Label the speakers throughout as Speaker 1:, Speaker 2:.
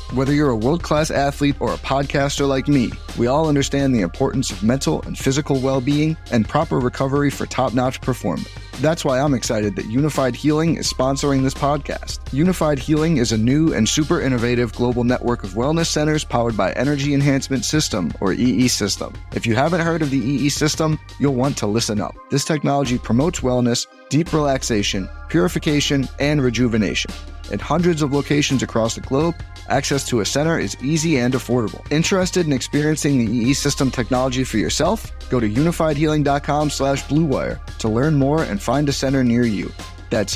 Speaker 1: Whether you're a world-class athlete or a podcaster like me, we all understand the importance of mental and physical well-being and proper recovery for top-notch performance. That's why I'm excited that Unified Healing is sponsoring this podcast. Unified Healing is a new and super innovative global network of wellness centers powered by Energy Enhancement System, or EE System. If you haven't heard of the EE System, you'll want to listen up. This technology promotes wellness, deep relaxation, purification, and rejuvenation. In hundreds of locations across the globe, access to a center is easy and affordable. Interested in experiencing the EE System technology for yourself? Go to unifiedhealing.com/bluewire to learn more and find a center near you. That's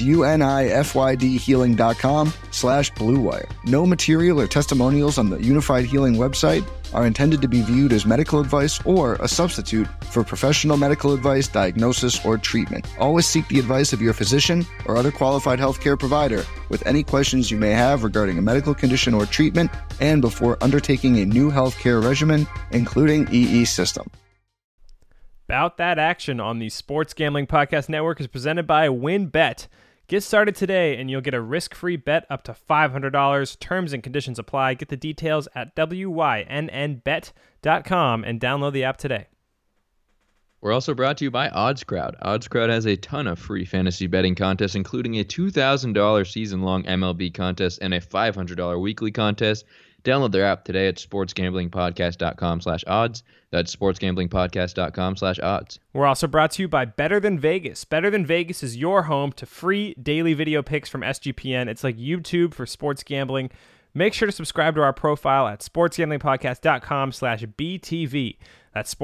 Speaker 1: unifydhealing.com/bluewire. No material or testimonials on the Unified Healing website are intended to be viewed as medical advice or a substitute for professional medical advice, diagnosis, or treatment. Always seek the advice of your physician or other qualified healthcare provider with any questions you may have regarding a medical condition or treatment and before undertaking a new healthcare regimen, including EE System.
Speaker 2: About That Action on the Sports Gambling Podcast Network is presented by WynnBET. Get started today and you'll get a risk-free bet up to $500. Terms and conditions apply. Get the details at wynnbet.com and download the app today.
Speaker 3: We're also brought to you by OddsCrowd. OddsCrowd has a ton of free fantasy betting contests, including a $2,000 season-long MLB contest and a $500 weekly contest. Download their app today at sportsgamblingpodcast.com/odds. That's sportsgamblingpodcast.com/odds.
Speaker 2: We're also brought to you by Better Than Vegas. Better Than Vegas is your home to free daily video picks from SGPN. It's like YouTube for sports gambling. Make sure to subscribe to our profile at sportsgamblingpodcast.com/BTV. That's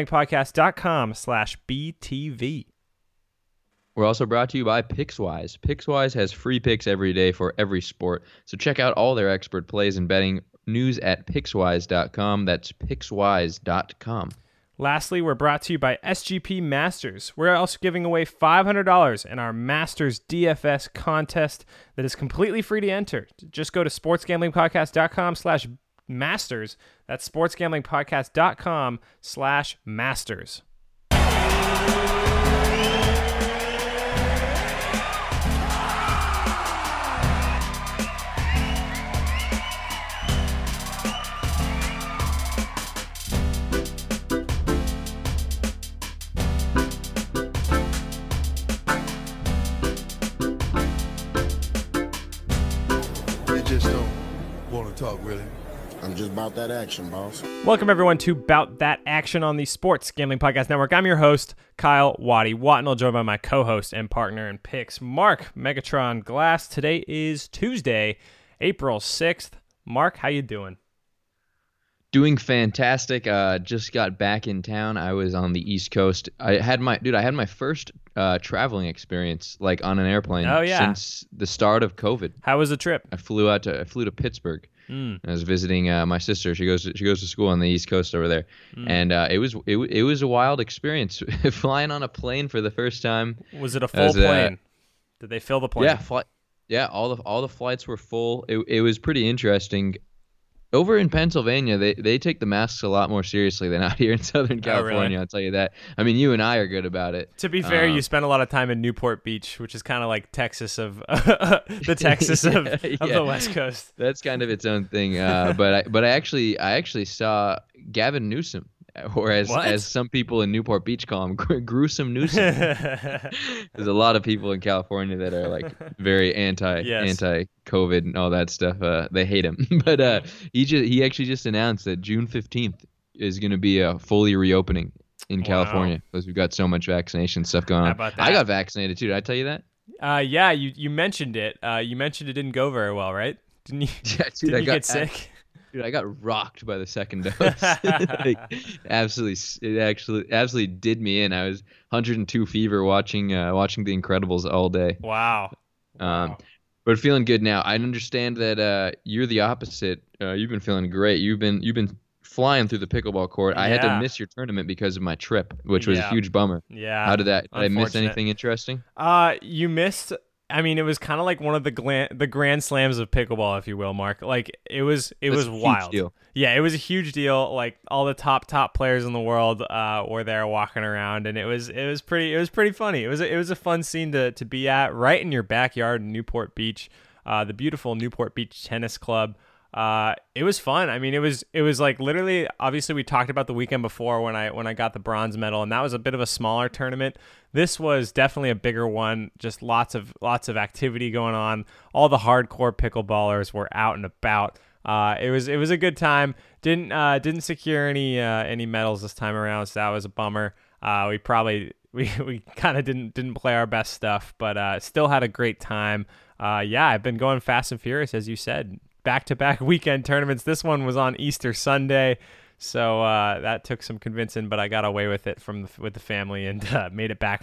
Speaker 2: sportsgamblingpodcast.com/BTV.
Speaker 3: We're also brought to you by Pickswise. Pickswise has free picks every day for every sport. So check out all their expert plays and betting news at Pickswise.com. That's Pickswise.com.
Speaker 2: Lastly, we're brought to you by SGP Masters. We're also giving away $500 in our Masters DFS contest that is completely free to enter. Just go to sportsgamblingpodcast.com/masters. That's sportsgamblingpodcast.com/masters.
Speaker 4: Talk, really. I'm just about that action, boss.
Speaker 2: Welcome, everyone, to About That Action on the Sports Gambling Podcast Network. I'm your host, Kyle Waddy Watnell, joined by my co-host and partner in picks, Mark Megatron Glass. Today is Tuesday, April 6th. Mark, how you doing?
Speaker 3: Doing fantastic. Just got back in town. I was on the East Coast. I had my first traveling experience, like on an airplane, since the start of COVID.
Speaker 2: How was the trip?
Speaker 3: I flew to Pittsburgh. I was visiting my sister. She goes to school on the East Coast over there, and it was a wild experience flying on a plane for the first time.
Speaker 2: Was it a full plane? Did they fill the plane?
Speaker 3: Yeah, all the flights were full. It was pretty interesting. Over in Pennsylvania, they take the masks a lot more seriously than out here in Southern California.
Speaker 2: Really?
Speaker 3: I'll tell you that. I mean, you and I are good about it.
Speaker 2: To be fair, you spent a lot of time in Newport Beach, which is kind of like Texas of the Texas of the West Coast.
Speaker 3: That's kind of its own thing. But I actually saw Gavin Newsom, or as some people in Newport Beach call him, Gruesome Newsom. There's a lot of people in California that are like very anti-COVID and all that stuff. They hate him, but he actually just announced that June 15th is going to be a fully reopening in California because we've got so much vaccination stuff going on.
Speaker 2: How about that?
Speaker 3: I got vaccinated too. Did I tell you that?
Speaker 2: Yeah, you mentioned it. You mentioned it didn't go very well, right? Didn't you?
Speaker 3: Yeah, dude,
Speaker 2: didn't you get sick?
Speaker 3: Dude, I got rocked by the second dose. It absolutely did me in. I was 102 fever watching The Incredibles all day.
Speaker 2: Wow.
Speaker 3: But feeling good now. I understand that you're the opposite. You've been feeling great. You've been flying through the pickleball court. I had to miss your tournament because of my trip, which was a huge bummer.
Speaker 2: Yeah.
Speaker 3: How did that? Did I miss anything interesting?
Speaker 2: You missed. I mean, it was kind of like one of the grand slams of pickleball, if you will, Mark. Like it was wild.
Speaker 3: Deal.
Speaker 2: Yeah, it was a huge deal. Like all the top players in the world were there walking around, and it was pretty funny. It was a fun scene to be at, right in your backyard in Newport Beach, the beautiful Newport Beach Tennis Club. It was fun. I mean, it was like literally, obviously we talked about the weekend before when I got the bronze medal, and that was a bit of a smaller tournament. This was definitely a bigger one. Just lots of activity going on. All the hardcore pickleballers were out and about. It was a good time. Didn't secure any medals this time around, so that was a bummer. We kind of didn't play our best stuff, but still had a great time. I've been going fast and furious, as you said. Back-to-back weekend tournaments. This one was on Easter Sunday, so that took some convincing, but I got away with it with the family and late Easter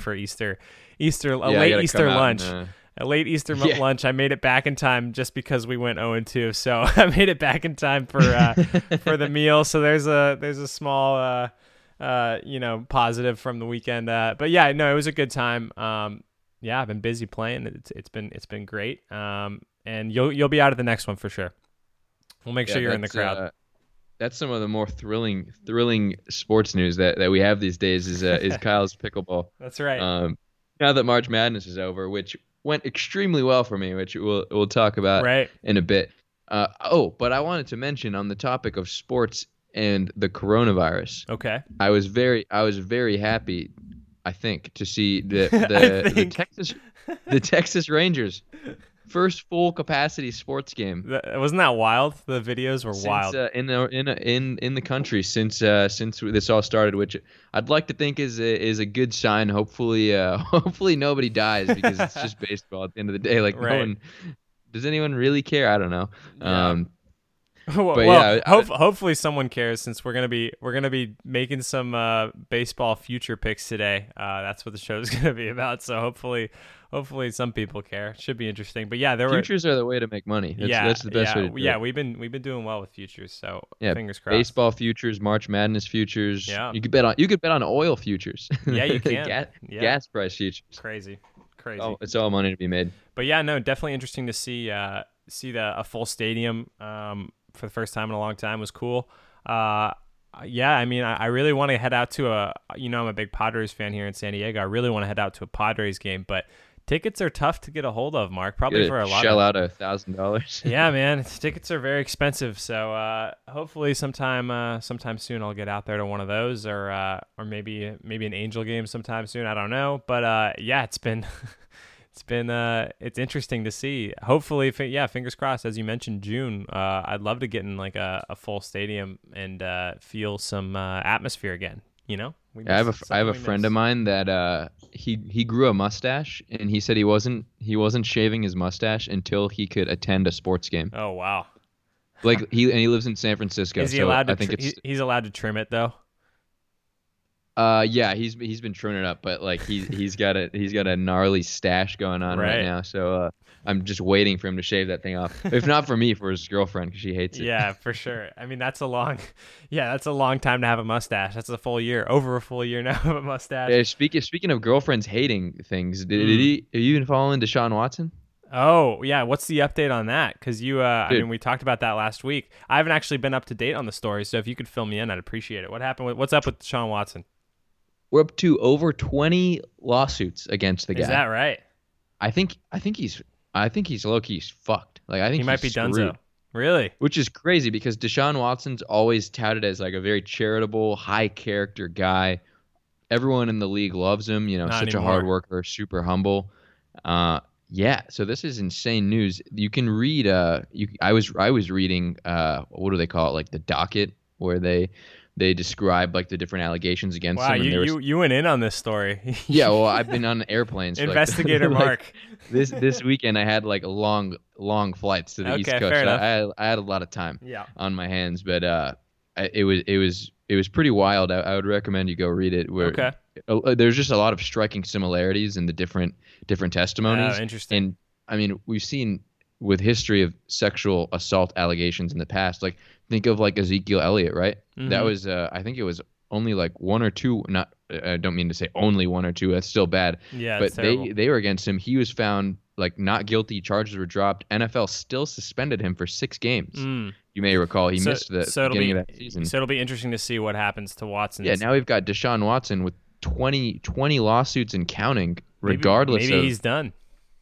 Speaker 2: late Easter lunch. A late Easter lunch. I made it back in time just because we went 0-2, so I made it back in time for the meal. So there's a small positive from the weekend. But yeah, no, it was a good time. I've been busy playing. It's been great. And you'll be out at the next one for sure. We'll make sure you're in the crowd.
Speaker 3: That's some of the more thrilling sports news that we have these days is Kyle's pickleball.
Speaker 2: That's right.
Speaker 3: Now that March Madness is over, which went extremely well for me, which we'll talk about in a bit. But I wanted to mention on the topic of sports and the coronavirus.
Speaker 2: Okay.
Speaker 3: I was very happy, I think, to see the Texas Rangers first full capacity sports game.
Speaker 2: Wasn't that wild? The videos were wild
Speaker 3: in the country since this all started, which I'd like to think is a good sign. Hopefully nobody dies, because it's just baseball at the end of the day. Like, no one, does anyone really care? I don't know.
Speaker 2: Yeah. Hopefully someone cares, since we're gonna be making some baseball future picks today. That's what the show is gonna be about. So hopefully some people care. Should be interesting. But yeah,
Speaker 3: futures are the way to make money. That's the best way to do it.
Speaker 2: Yeah, we've been doing well with futures. So fingers crossed.
Speaker 3: Baseball futures, March Madness futures. Yeah. You could bet on oil futures.
Speaker 2: Yeah, you can.
Speaker 3: Gas price futures.
Speaker 2: Crazy.
Speaker 3: Oh, it's all money to be made.
Speaker 2: But yeah, no, definitely interesting to see a full stadium for the first time in a long time. Was cool. I mean, I really want to head out to I'm a big Padres fan here in San Diego. I really want to head out to a Padres game, but tickets are tough to get a hold of, Mark. Probably for a lot.
Speaker 3: Shell out $1,000.
Speaker 2: Yeah, man, tickets are very expensive. So hopefully sometime soon I'll get out there to one of those, or maybe an Angel game sometime soon. I don't know, but it's been. It's interesting to see. Hopefully, fingers crossed. As you mentioned, June. I'd love to get in like a full stadium and feel some atmosphere again.
Speaker 3: I have a friend of mine that he grew a mustache, and he said he wasn't shaving his mustache until he could attend a sports game.
Speaker 2: Oh wow!
Speaker 3: Like he lives in San Francisco.
Speaker 2: Is he allowed to? He's allowed to trim it though.
Speaker 3: He's been trimming it up, but like he's got a gnarly stash going on right now. So I'm just waiting for him to shave that thing off. If not for me, for his girlfriend, because she hates it.
Speaker 2: Yeah, for sure. I mean, that's a long time to have a mustache. That's over a full year now of a mustache.
Speaker 3: Yeah, speaking of girlfriends hating things, are you even following Deshaun Watson?
Speaker 2: Oh yeah, what's the update on that? Because we talked about that last week. I haven't actually been up to date on the story, so if you could fill me in, I'd appreciate it. What happened? What's up with Deshaun Watson?
Speaker 3: We're up to over 20 lawsuits against the guy.
Speaker 2: Is that right?
Speaker 3: I think he's low-key fucked. Like, I think
Speaker 2: he might be donezo. Really?
Speaker 3: Which is crazy, because Deshaun Watson's always touted as like a very charitable, high character guy. Everyone in the league loves him. Such a hard worker, super humble. So this is insane news. You can read. I was reading. What do they call it? Like the docket, where they describe like the different allegations against him.
Speaker 2: Wow, you went in on this story.
Speaker 3: Yeah, well, I've been on airplanes.
Speaker 2: Investigator Mark.
Speaker 3: This weekend I had like long flights to the East Coast. So I had a lot of time on my hands, but it was pretty wild. I would recommend you go read it. There's just a lot of striking similarities in the different testimonies.
Speaker 2: Oh, interesting.
Speaker 3: And I mean, we've seen with history of sexual assault allegations in the past, like think of like Ezekiel Elliott, right? Mm-hmm. That was I think it was only like one or two. Not I don't mean to say only one or two. That's still bad.
Speaker 2: Yeah,
Speaker 3: but they were against him. He was found like not guilty. Charges were dropped. NFL still suspended him for 6 games. You may recall he missed the beginning of that season.
Speaker 2: So it'll be interesting to see what happens to Watson.
Speaker 3: Yeah, now we've got Deshaun Watson with 20 lawsuits and counting. Regardless,
Speaker 2: maybe he's done.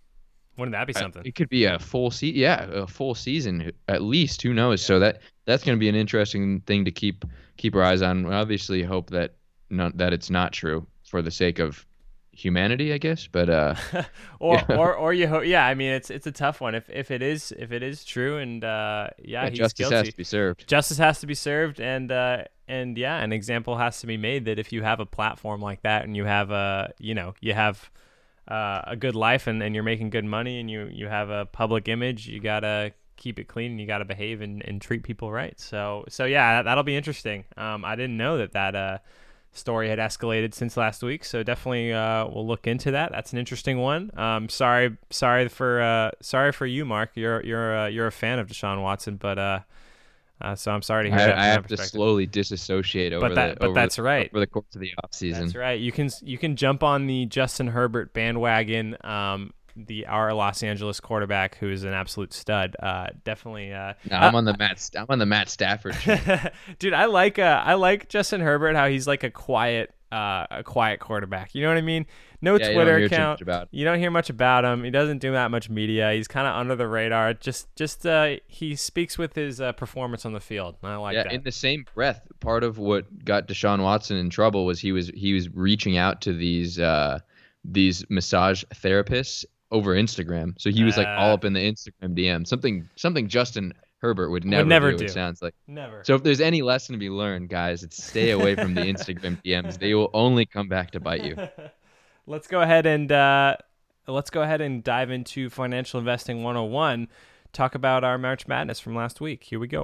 Speaker 2: Wouldn't that be something?
Speaker 3: It could be a full season. Yeah, a full season at least. Who knows? Yeah. So that's going to be an interesting thing to keep our eyes on. We obviously hope that it's not true for the sake of humanity, I guess. But
Speaker 2: or you hope. Yeah, I mean, it's a tough one. If it is true, and he's
Speaker 3: justice
Speaker 2: guilty.
Speaker 3: has to be served.
Speaker 2: Justice has to be served, and an example has to be made that if you have a platform like that and you have a good life and you're making good money and you have a public image, you gotta keep it clean and you gotta behave and treat people right. So yeah, that'll be interesting. I didn't know that story had escalated since last week, so definitely we'll look into that. That's an interesting one. Sorry for you, Mark. You're a fan of Deshaun Watson, but so I'm sorry to hear that.
Speaker 3: I have to slowly disassociate over
Speaker 2: that's right.
Speaker 3: Over the course of the offseason.
Speaker 2: That's right. You can jump on the Justin Herbert bandwagon. Our Los Angeles quarterback, who is an absolute stud. Definitely.
Speaker 3: I'm on the Matt Stafford.
Speaker 2: Dude, I like Justin Herbert. How he's like a quiet quarterback. You know what I mean? No Twitter account. You don't hear much about him. He doesn't do that much media. He's kind of under the radar. Just he speaks with his performance on the field. I like that.
Speaker 3: In the same breath, part of what got Deshaun Watson in trouble was he was reaching out to these massage therapists over Instagram. So he was like all up in the Instagram DM. Something Justin Herbert would never do. It sounds like
Speaker 2: never.
Speaker 3: So if there's any lesson to be learned, guys, it's stay away from the Instagram DMs. They will only come back to bite you.
Speaker 2: Let's go ahead and dive into Financial Investing 101. Talk about our March Madness from last week. Here we go.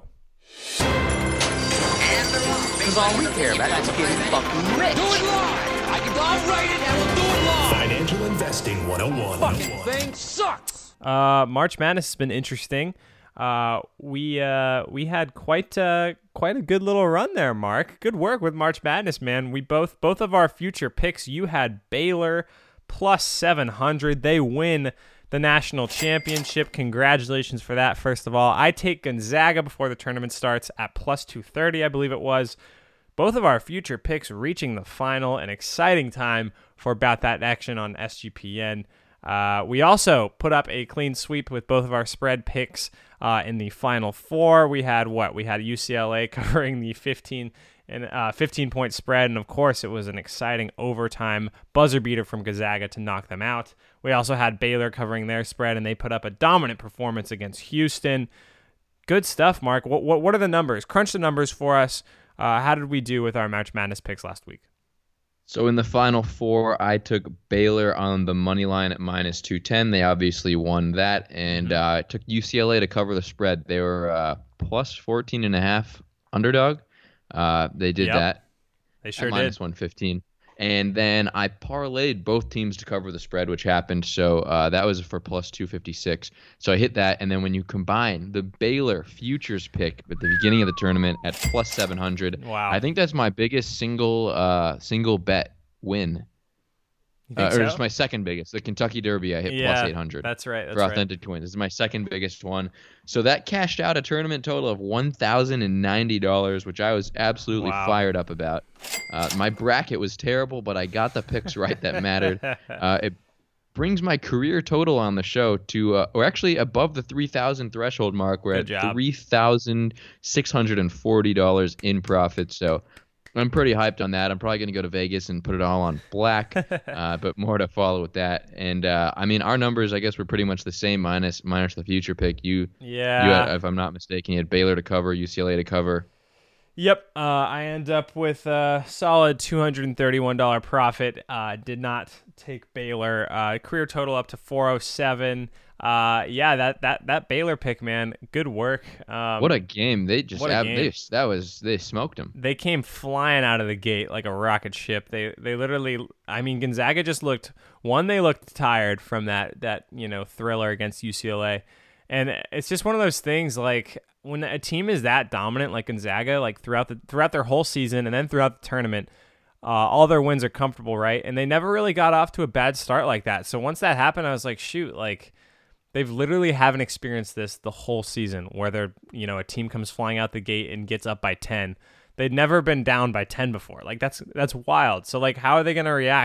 Speaker 5: Because all we care about is getting fucking rich. Do it live. I'll write it and we'll do it live.
Speaker 6: Financial Investing 101.
Speaker 5: Fucking thing sucks.
Speaker 2: March Madness has been interesting. We had quite a good little run there, Mark. Good work with March Madness, man. We both of our future picks. You had Baylor plus 700. They win the national championship. Congratulations for that. First of all, I take Gonzaga before the tournament starts at plus 230, I believe it was. Both of our future picks reaching the final. An exciting time for About That Action on SGPN. We also put up a clean sweep with both of our spread picks in the Final Four. We had UCLA covering the 15-point spread, and of course it was an exciting overtime buzzer beater from Gonzaga to knock them out. We also had Baylor covering their spread, and they put up a dominant performance against Houston. Good stuff, Mark. What are the numbers? Crunch the numbers for us. How did we do with our March Madness picks last week?
Speaker 3: So in the Final Four, I took Baylor on the money line at minus 210. They obviously won that, and I took UCLA to cover the spread. They were plus 14.5 underdog. They did that.
Speaker 2: They sure did.
Speaker 3: Minus 115. And then I parlayed both teams to cover the spread, which happened. So that was for plus 256. So I hit that. And then when you combine the Baylor futures pick at the beginning of the tournament at plus 700,
Speaker 2: wow.
Speaker 3: I think that's my biggest single bet win.
Speaker 2: So?
Speaker 3: It's my second biggest. The Kentucky Derby, I hit plus 800.
Speaker 2: That's right.
Speaker 3: For authentic twins. This is my second biggest one. So that cashed out a tournament total of $1,090, which I was absolutely fired up about. My bracket was terrible, but I got the picks right that mattered. It brings my career total on the show to, or actually above the 3,000 threshold mark. We're at $3,640 in profit. So I'm pretty hyped on that. I'm probably going to go to Vegas and put it all on black, but more to follow with that. And I mean, our numbers, I guess, were pretty much the same minus the future pick. You had, if I'm not mistaken, you had Baylor to cover, UCLA to cover.
Speaker 2: Yep. I end up with a solid $231 profit. Did not take Baylor. Career total up to 407. That Baylor pick, man, good work.
Speaker 3: What a game! They just they smoked them.
Speaker 2: They came flying out of the gate like a rocket ship. They literally, I mean, Gonzaga just looked tired from that thriller against UCLA, and it's just one of those things like when a team is that dominant like Gonzaga, like throughout their whole season and then throughout the tournament. All their wins are comfortable, right? And they never really got off to a bad start like that. So once that happened, I was like, shoot, like they've literally haven't experienced this the whole season where they're, a team comes flying out the gate and gets up by 10. They'd never been down by 10 before. Like that's wild. So like, how are they going to react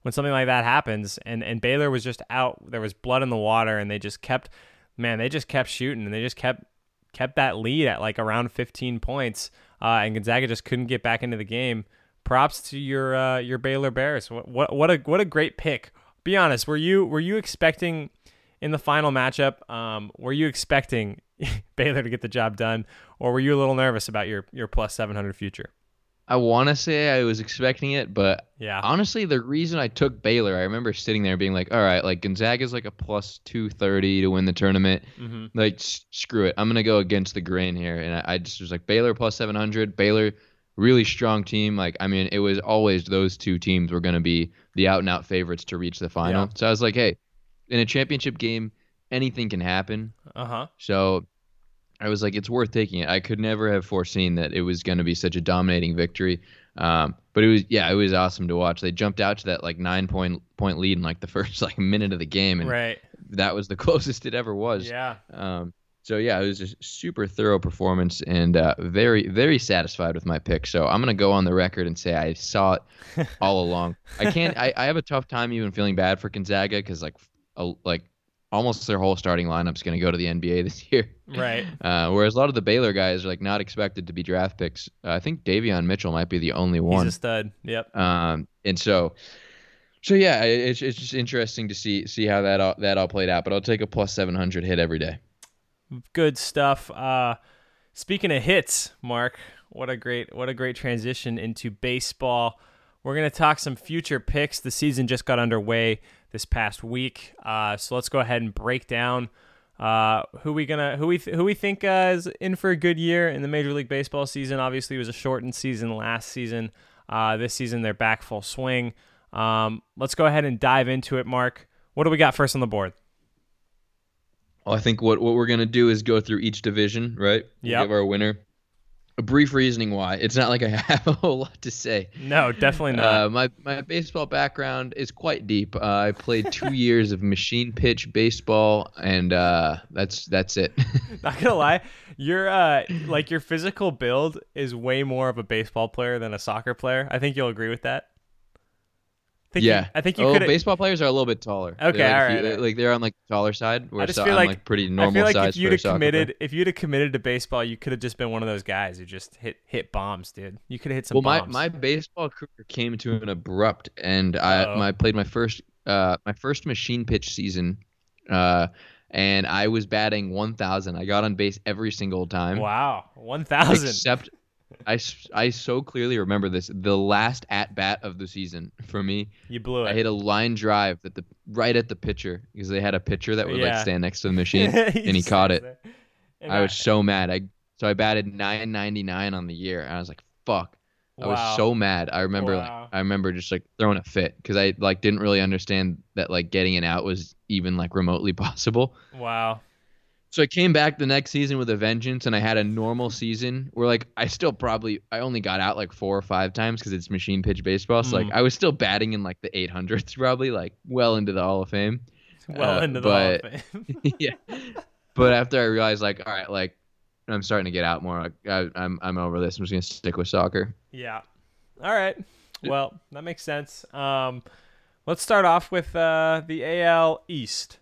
Speaker 2: when something like that happens. And Baylor was just out. There was blood in the water, and they just kept shooting, and they just kept that lead at like around 15 points. And Gonzaga just couldn't get back into the game. Props to your Baylor Bears. What a great pick. Be honest, were you expecting in the final matchup? Were you expecting Baylor to get the job done, or were you a little nervous about your plus 700 future?
Speaker 3: I want to say I was expecting it, but
Speaker 2: yeah,
Speaker 3: honestly, the reason I took Baylor, I remember sitting there being like, all right, like Gonzaga's like a plus 230 to win the tournament.
Speaker 2: Mm-hmm.
Speaker 3: Like, screw it. I'm going to go against the grain here. And I just was like, Baylor plus 700. Baylor, really strong team. Like, I mean, it was always those two teams were going to be the out-and-out favorites to reach the final.
Speaker 2: Yeah.
Speaker 3: So I was like, hey, in a championship game, anything can happen. So I was like, it's worth taking it. I could never have foreseen that it was going to be such a dominating victory. But it was awesome to watch. They jumped out to that like 9-point lead in like the first like minute of the game, and
Speaker 2: right.
Speaker 3: that was the closest it ever was.
Speaker 2: Yeah.
Speaker 3: So yeah, it was a super thorough performance, and very, very satisfied with my pick. So I'm gonna go on the record and say I saw it all along. I have a tough time even feeling bad for Gonzaga because like almost their whole starting lineup's going to go to the NBA this year.
Speaker 2: Right.
Speaker 3: Whereas a lot of the Baylor guys are like not expected to be draft picks. I think Davion Mitchell might be the only one.
Speaker 2: He's a stud. Yep.
Speaker 3: And so yeah, it's just interesting to see how that all played out. But I'll take a plus 700 hit every day.
Speaker 2: Good stuff. Speaking of hits, Mark, what a great transition into baseball. We're going to talk some future picks. The season just got underway this past week, so let's go ahead and break down who we think is in for a good year in the Major League Baseball season. Obviously, it was a shortened season last season. This season, they're back full swing. Let's go ahead and dive into it, Mark. What do we got first on the board?
Speaker 3: Well, I think what we're going to do is go through each division, right?
Speaker 2: Yeah.
Speaker 3: Give our winner. A brief reasoning why. It's not like I have a whole lot to say.
Speaker 2: No, definitely not.
Speaker 3: My baseball background is quite deep. I played 2 years of machine pitch baseball, and that's it.
Speaker 2: Not gonna lie, your physical build is way more of a baseball player than a soccer player. I think you'll agree with that. I think you could.
Speaker 3: Baseball players are a little bit taller.
Speaker 2: Okay, all right.
Speaker 3: They're on like the taller side.
Speaker 2: I just feel like
Speaker 3: pretty normal size.
Speaker 2: If you'd have committed to baseball, you could have just been one of those guys who just hit bombs, dude. You could have hit some bombs.
Speaker 3: My baseball career came to an abrupt end. I played my first machine pitch season, and I was batting 1,000. I got on base every single time.
Speaker 2: Wow, 1,000.
Speaker 3: Except I so clearly remember this. The last at bat of the season for me,
Speaker 2: you blew it.
Speaker 3: I hit a line drive right at the pitcher because they had a pitcher that would like stand next to the machine, and he caught it. I was so mad. I batted .999 on the year, and I was like, "Fuck!" I was so mad. I remember just like throwing a fit because I like didn't really understand that like getting it out was even like remotely possible.
Speaker 2: Wow.
Speaker 3: So I came back the next season with a vengeance, and I had a normal season where like I only got out like 4 or 5 times because it's machine pitch baseball. So like I was still batting in like the 800s, probably like well into the Hall of Fame.
Speaker 2: Hall of Fame.
Speaker 3: Yeah. But after I realized like, all right, like I'm starting to get out more. Like, I'm over this. I'm just gonna stick with soccer.
Speaker 2: Yeah. All right. Well, that makes sense. Let's start off with the AL East.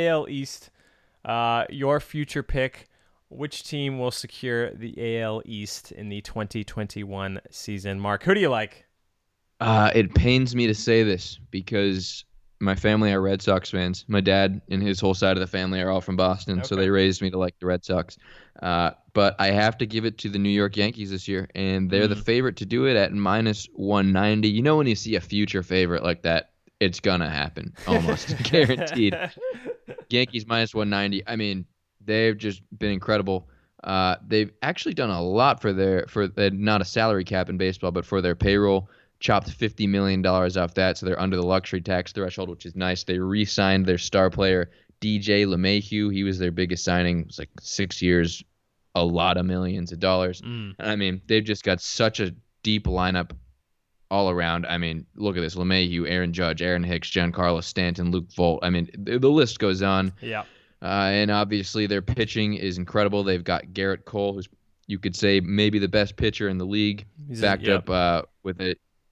Speaker 2: Your future pick, which team will secure the AL East in the 2021 season? Mark, who do you like?
Speaker 3: It pains me to say this because my family are Red Sox fans. My dad and his whole side of the family are all from Boston, so they raised me to like the Red Sox. But I have to give it to the New York Yankees this year, and they're the favorite to do it at -190. You know when you see a future favorite like that, it's gonna happen, almost guaranteed. Yankees -190. I mean, they've just been incredible. They've actually done a lot for not a salary cap in baseball, but for their payroll. Chopped $50 million off that, so they're under the luxury tax threshold, which is nice. They re-signed their star player, DJ LeMahieu. He was their biggest signing. It was like 6 years, a lot of millions of dollars. I mean, they've just got such a deep lineup all around. I mean, look at this. LeMahieu, Aaron Judge, Aaron Hicks, Giancarlo Stanton, Luke Vogt. I mean, the list goes on.
Speaker 2: Yeah.
Speaker 3: And obviously their pitching is incredible. They've got Garrett Cole, who's you could say maybe the best pitcher in the league, backed up with it.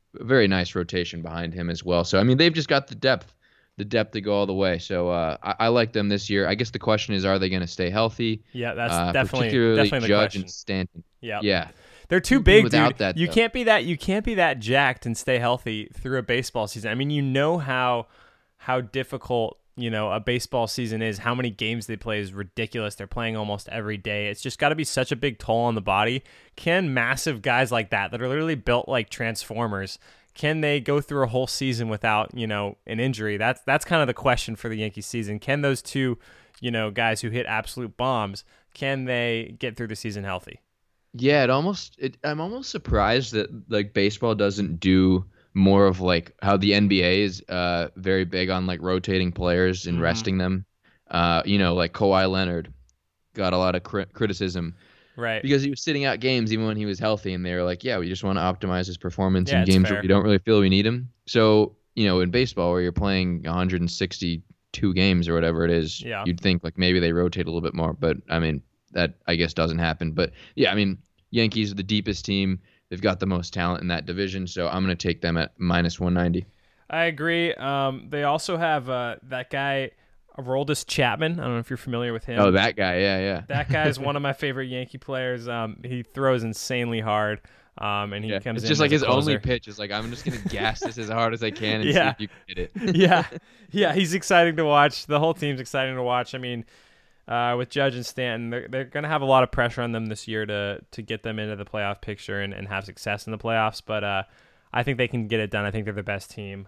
Speaker 3: a very nice rotation behind him as well. So I mean, they've just got the depth to go all the way. So I like them this year. I guess the question is, are they going to stay healthy?
Speaker 2: Yeah, that's definitely
Speaker 3: particularly
Speaker 2: the
Speaker 3: Judge
Speaker 2: question.
Speaker 3: and Stanton.
Speaker 2: Yeah. They're too big,
Speaker 3: without
Speaker 2: dude.
Speaker 3: that,
Speaker 2: you
Speaker 3: though.
Speaker 2: can't be that jacked and stay healthy through a baseball season. I mean, you know how difficult, a baseball season is. How many games they play is ridiculous. They're playing almost every day. It's just got to be such a big toll on the body. Can massive guys like that are literally built like Transformers, can they go through a whole season without, an injury? That's kind of the question for the Yankees season. Can those two, guys who hit absolute bombs, can they get through the season healthy?
Speaker 3: Yeah, I'm almost surprised that like baseball doesn't do more of like how the NBA is very big on like rotating players and resting them. Like Kawhi Leonard got a lot of criticism,
Speaker 2: right?
Speaker 3: Because he was sitting out games even when he was healthy, and they were like, yeah, we just want to optimize his performance in games where we don't really feel we need him. So in baseball where you're playing 162 games or whatever it is, you'd think like maybe they rotate a little bit more, but I mean. That I guess doesn't happen. But yeah, I mean, Yankees are the deepest team. They've got the most talent in that division, so I'm going to take them at -190.
Speaker 2: I agree. They also have that guy, Aroldis Chapman. I don't know if you're familiar with him.
Speaker 3: Oh, that guy. Yeah.
Speaker 2: That guy is one of my favorite Yankee players. He throws insanely hard. And he comes
Speaker 3: it's
Speaker 2: in
Speaker 3: just like
Speaker 2: as a
Speaker 3: his
Speaker 2: closer.
Speaker 3: only pitch is like, I'm just going to gas this as hard as I can and see if you can hit it.
Speaker 2: Yeah, he's exciting to watch. The whole team's exciting to watch. I mean, with Judge and Stanton, they're going to have a lot of pressure on them this year to get them into the playoff picture and have success in the playoffs. But I think they can get it done. I think they're the best team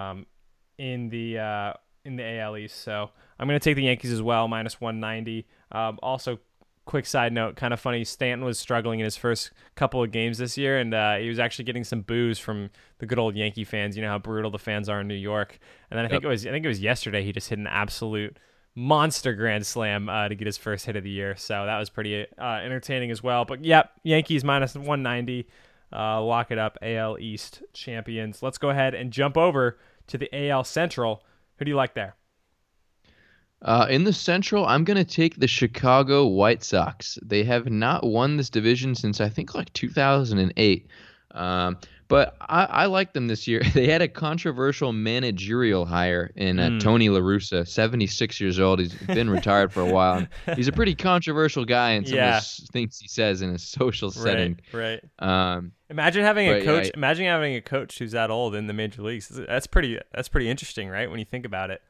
Speaker 2: in the AL East. So I'm going to take the Yankees as well, -190. Also, quick side note, kind of funny, Stanton was struggling in his first couple of games this year, and he was actually getting some boos from the good old Yankee fans. You know how brutal the fans are in New York. And then I think it was yesterday he just hit an absolute monster grand slam to get his first hit of the year. So that was pretty entertaining as well. But yep, Yankees -190. Lock it up, AL East champions. Let's go ahead and jump over to the AL Central. Who do you like there?
Speaker 3: In the Central, I'm going to take the Chicago White Sox. They have not won this division since I think like 2008. But I like them this year. They had a controversial managerial hire in Tony La Russa, 76 years old. He's been retired for a while. He's a pretty controversial guy in some of the things he says in a social setting.
Speaker 2: Right. Imagine having a coach. Imagine having a coach who's that old in the major leagues. That's pretty interesting, right? When you think about it.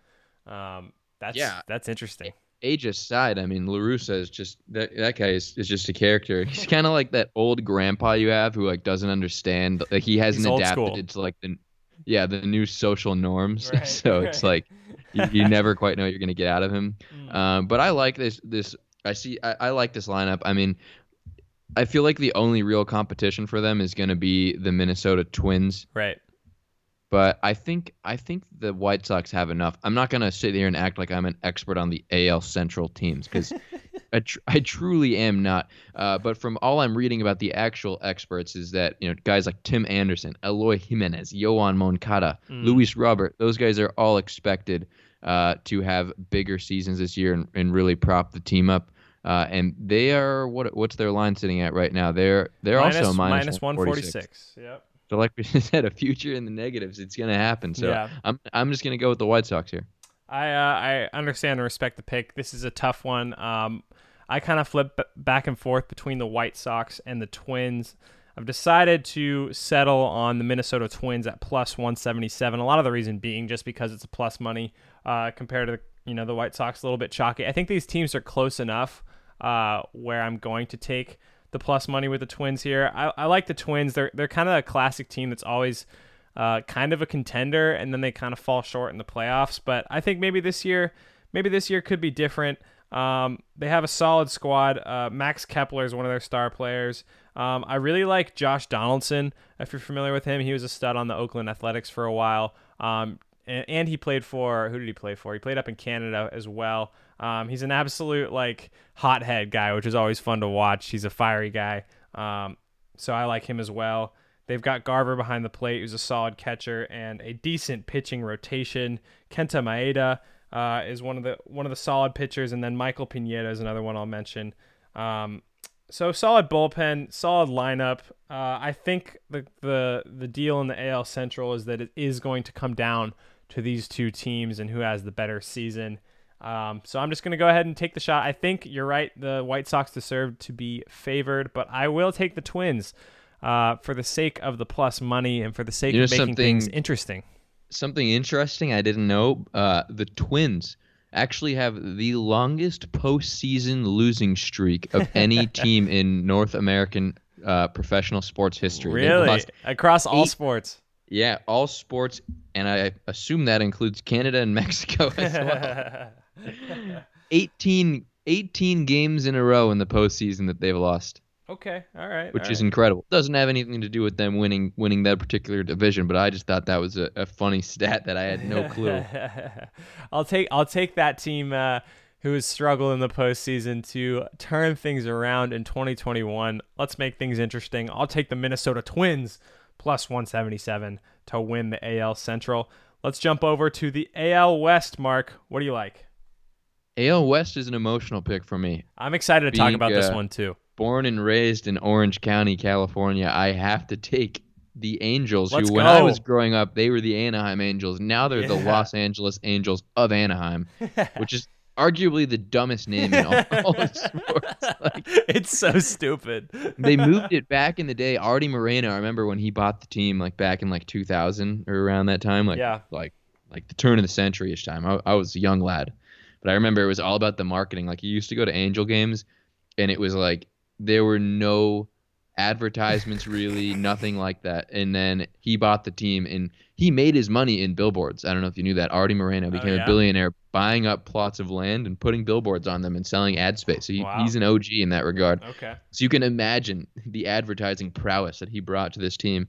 Speaker 2: That's interesting.
Speaker 3: Age aside, I mean, La Russa is just that guy is just a character. He's kind of like that old grandpa you have who like doesn't understand, like he hasn't adapted to like the new social norms. Right, so it's like you never quite know what you're gonna get out of him. But I like this. I like this lineup. I mean, I feel like the only real competition for them is gonna be the Minnesota Twins.
Speaker 2: Right.
Speaker 3: But I think the White Sox have enough. I'm not going to sit here and act like I'm an expert on the AL Central teams because I truly am not. But from all I'm reading about the actual experts is that guys like Tim Anderson, Eloy Jimenez, Yoan Moncada, Luis Robert, those guys are all expected to have bigger seasons this year and really prop the team up. And they are what's their line sitting at right now? They're also -146.
Speaker 2: Yep.
Speaker 3: So like we said, a future in the negatives, it's going to happen. So I'm just going to go with the White Sox here.
Speaker 2: I understand and respect the pick. This is a tough one. I kind of flip back and forth between the White Sox and the Twins. I've decided to settle on the Minnesota Twins at +177. A lot of the reason being just because it's a plus money compared to the White Sox, a little bit chalky. I think these teams are close enough where I'm going to take the plus money with the Twins here. I like the Twins. They're kind of a classic team that's always kind of a contender, and then they kind of fall short in the playoffs. But I think maybe this year could be different. They have a solid squad. Max Kepler is one of their star players. I really like Josh Donaldson. If you're familiar with him, he was a stud on the Oakland Athletics for a while. And he played for, who did he play for? He played up in Canada as well. He's an absolute hothead guy, which is always fun to watch. He's a fiery guy. So I like him as well. They've got Garver behind the plate, who's a solid catcher and a decent pitching rotation. Kenta Maeda is one of the solid pitchers, and then Michael Pineda is another one I'll mention. So solid bullpen, solid lineup. I think the deal in the AL Central is that it is going to come down to these two teams and who has the better season. So I'm just going to go ahead and take the shot. I think you're right. The White Sox deserve to be favored, but I will take the Twins for the sake of the plus money and for the sake of making things interesting.
Speaker 3: Something interesting I didn't know. The Twins actually have the longest postseason losing streak of any team in North American professional sports history.
Speaker 2: Really? Across all sports?
Speaker 3: Yeah, all sports, and I assume that includes Canada and Mexico as well. 18 games in a row in the postseason that they've lost.
Speaker 2: Okay, all right.
Speaker 3: Which is incredible. Doesn't have anything to do with them winning that particular division, but I just thought that was a funny stat that I had no clue.
Speaker 2: I'll take that team who has struggled in the postseason to turn things around in 2021. Let's make things interesting. I'll take the Minnesota Twins plus 177 to win the AL Central. Let's jump over to the AL West, Mark. What do you like?
Speaker 3: AL West is an emotional pick for me.
Speaker 2: I'm excited to talk about this one too.
Speaker 3: Born and raised in Orange County, California, I have to take the Angels,
Speaker 2: Let's
Speaker 3: who
Speaker 2: go.
Speaker 3: when I was growing up, they were the Anaheim Angels. Now they're the Los Angeles Angels of Anaheim, which is arguably the dumbest name in all of sports.
Speaker 2: It's so stupid.
Speaker 3: They moved it back in the day. Artie Moreno, I remember when he bought the team back in 2000 or around that time, like the turn of the century-ish time. I was a young lad. But I remember it was all about the marketing. Like, you used to go to Angel games, and it was like there were no advertisements really, nothing like that. And then he bought the team, and he made his money in billboards. I don't know if you knew that. Artie Moreno became a billionaire buying up plots of land and putting billboards on them and selling ad space. So he's an OG in that regard.
Speaker 2: Okay.
Speaker 3: So you can imagine the advertising prowess that he brought to this team.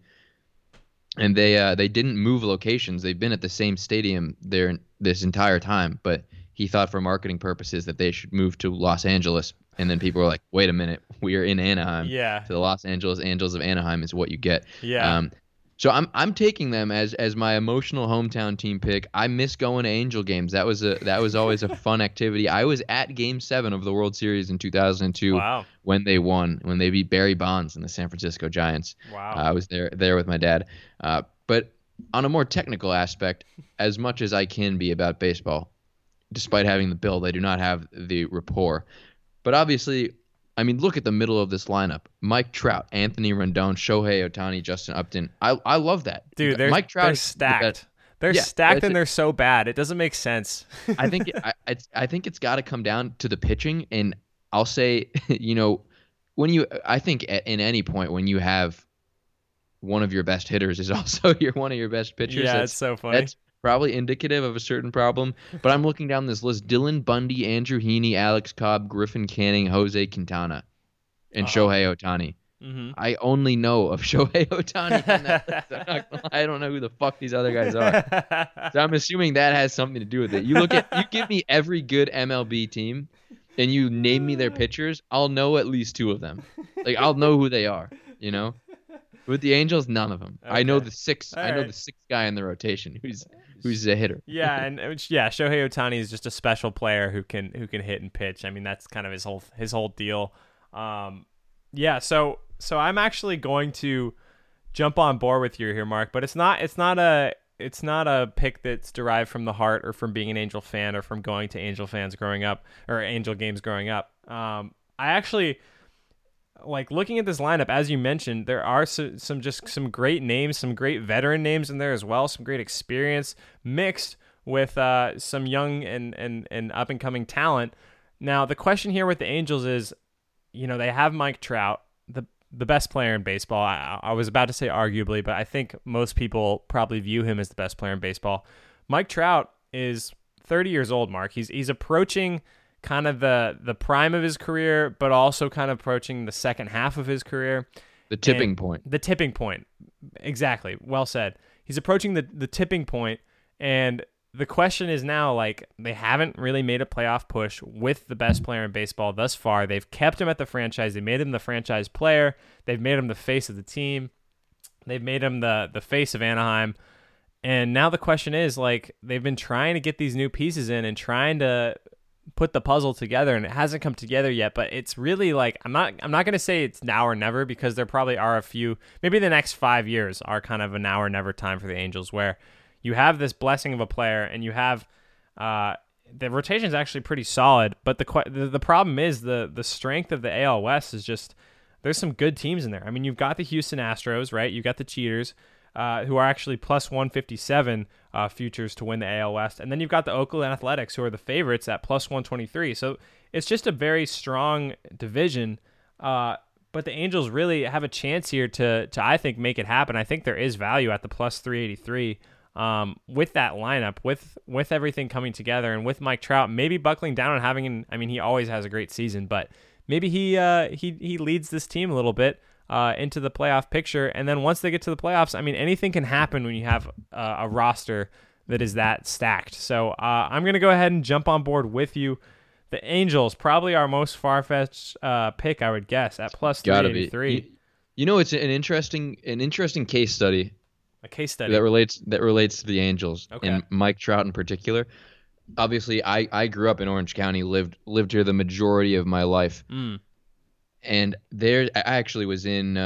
Speaker 3: And they didn't move locations. They've been at the same stadium there this entire time, but he thought for marketing purposes that they should move to Los Angeles. And then people were like, wait a minute, we are in Anaheim.
Speaker 2: Yeah.
Speaker 3: So the Los Angeles Angels of Anaheim is what you get.
Speaker 2: Yeah.
Speaker 3: So I'm taking them as my emotional hometown team pick. I miss going to Angel games. That was always a fun activity. I was at Game 7 of the World Series in 2002 when they won, when they beat Barry Bonds and the San Francisco Giants.
Speaker 2: Wow.
Speaker 3: I was there with my dad. But on a more technical aspect, as much as I can be about baseball, despite having the bill, they do not have the rapport. But obviously, I mean, look at the middle of this lineup. Mike Trout, Anthony Rendon, Shohei Ohtani, Justin Upton. I love that.
Speaker 2: Dude,
Speaker 3: Mike Trout
Speaker 2: they're stacked. They're stacked and they're so bad. It doesn't make sense.
Speaker 3: I think it's got to come down to the pitching. And I'll say, I think at any point when you have one of your best hitters is also one of your best pitchers.
Speaker 2: Yeah, it's so funny.
Speaker 3: That's probably indicative of a certain problem. But I'm looking down this list: Dylan Bundy, Andrew Heaney, Alex Cobb, Griffin Canning, Jose Quintana, and Shohei Ohtani.
Speaker 2: Mm-hmm.
Speaker 3: I only know of Shohei Ohtani on that list. I'm not gonna lie, I don't know who the fuck these other guys are. So I'm assuming that has something to do with it. You give me every good MLB team, and you name me their pitchers, I'll know at least two of them. Like, I'll know who they are. You know. With the Angels, none of them. Okay. I know the sixth guy in the rotation who's a hitter.
Speaker 2: Yeah, and Shohei Ohtani is just a special player who can hit and pitch. I mean, that's kind of his whole deal. So I'm actually going to jump on board with you here, Mark. But it's not a pick that's derived from the heart or from being an Angel fan or from going to Angel fans growing up or Angel games growing up. I actually. Like, looking at this lineup, as you mentioned, there are some great names, some great veteran names in there as well, some great experience mixed with some young and up-and-coming talent. Now, the question here with the Angels is, they have Mike Trout, the best player in baseball. I was about to say arguably, but I think most people probably view him as the best player in baseball. Mike Trout is 30 years old, Mark. He's approaching kind of the prime of his career, but also kind of approaching the second half of his career.
Speaker 3: The tipping point.
Speaker 2: The tipping point. Exactly. Well said. He's approaching the tipping point, and the question is now, like, they haven't really made a playoff push with the best player in baseball thus far. They've kept him at the franchise. They made him the franchise player. They've made him the face of the team. They've made him the face of Anaheim. And now the question is, like, they've been trying to get these new pieces in and trying to put the puzzle together, and it hasn't come together yet. But it's really like I'm not going to say it's now or never, because there probably are a few. Maybe the next 5 years are kind of a now or never time for the Angels, where you have this blessing of a player, and you have the rotation is actually pretty solid. But the problem is the strength of the AL West is just there's some good teams in there. I mean, you've got the Houston Astros, right? You got the Cheaters, who are actually plus 157 futures to win the AL West. And then you've got the Oakland Athletics, who are the favorites at plus 123. So it's just a very strong division. But the Angels really have a chance here to I think, make it happen. I think there is value at the plus 383 with that lineup, with everything coming together, and with Mike Trout maybe buckling down and having he always has a great season, but maybe he leads this team a little bit into the playoff picture. And then once they get to the playoffs, anything can happen when you have a roster that is that stacked. So I'm going to go ahead and jump on board with you. The Angels, probably our most far-fetched pick, I would guess, at plus 383.
Speaker 3: It's an interesting case study.
Speaker 2: A case study
Speaker 3: that relates to the Angels,
Speaker 2: okay,
Speaker 3: and Mike Trout in particular. Obviously, I grew up in Orange County, lived here the majority of my life. And there, I actually was in.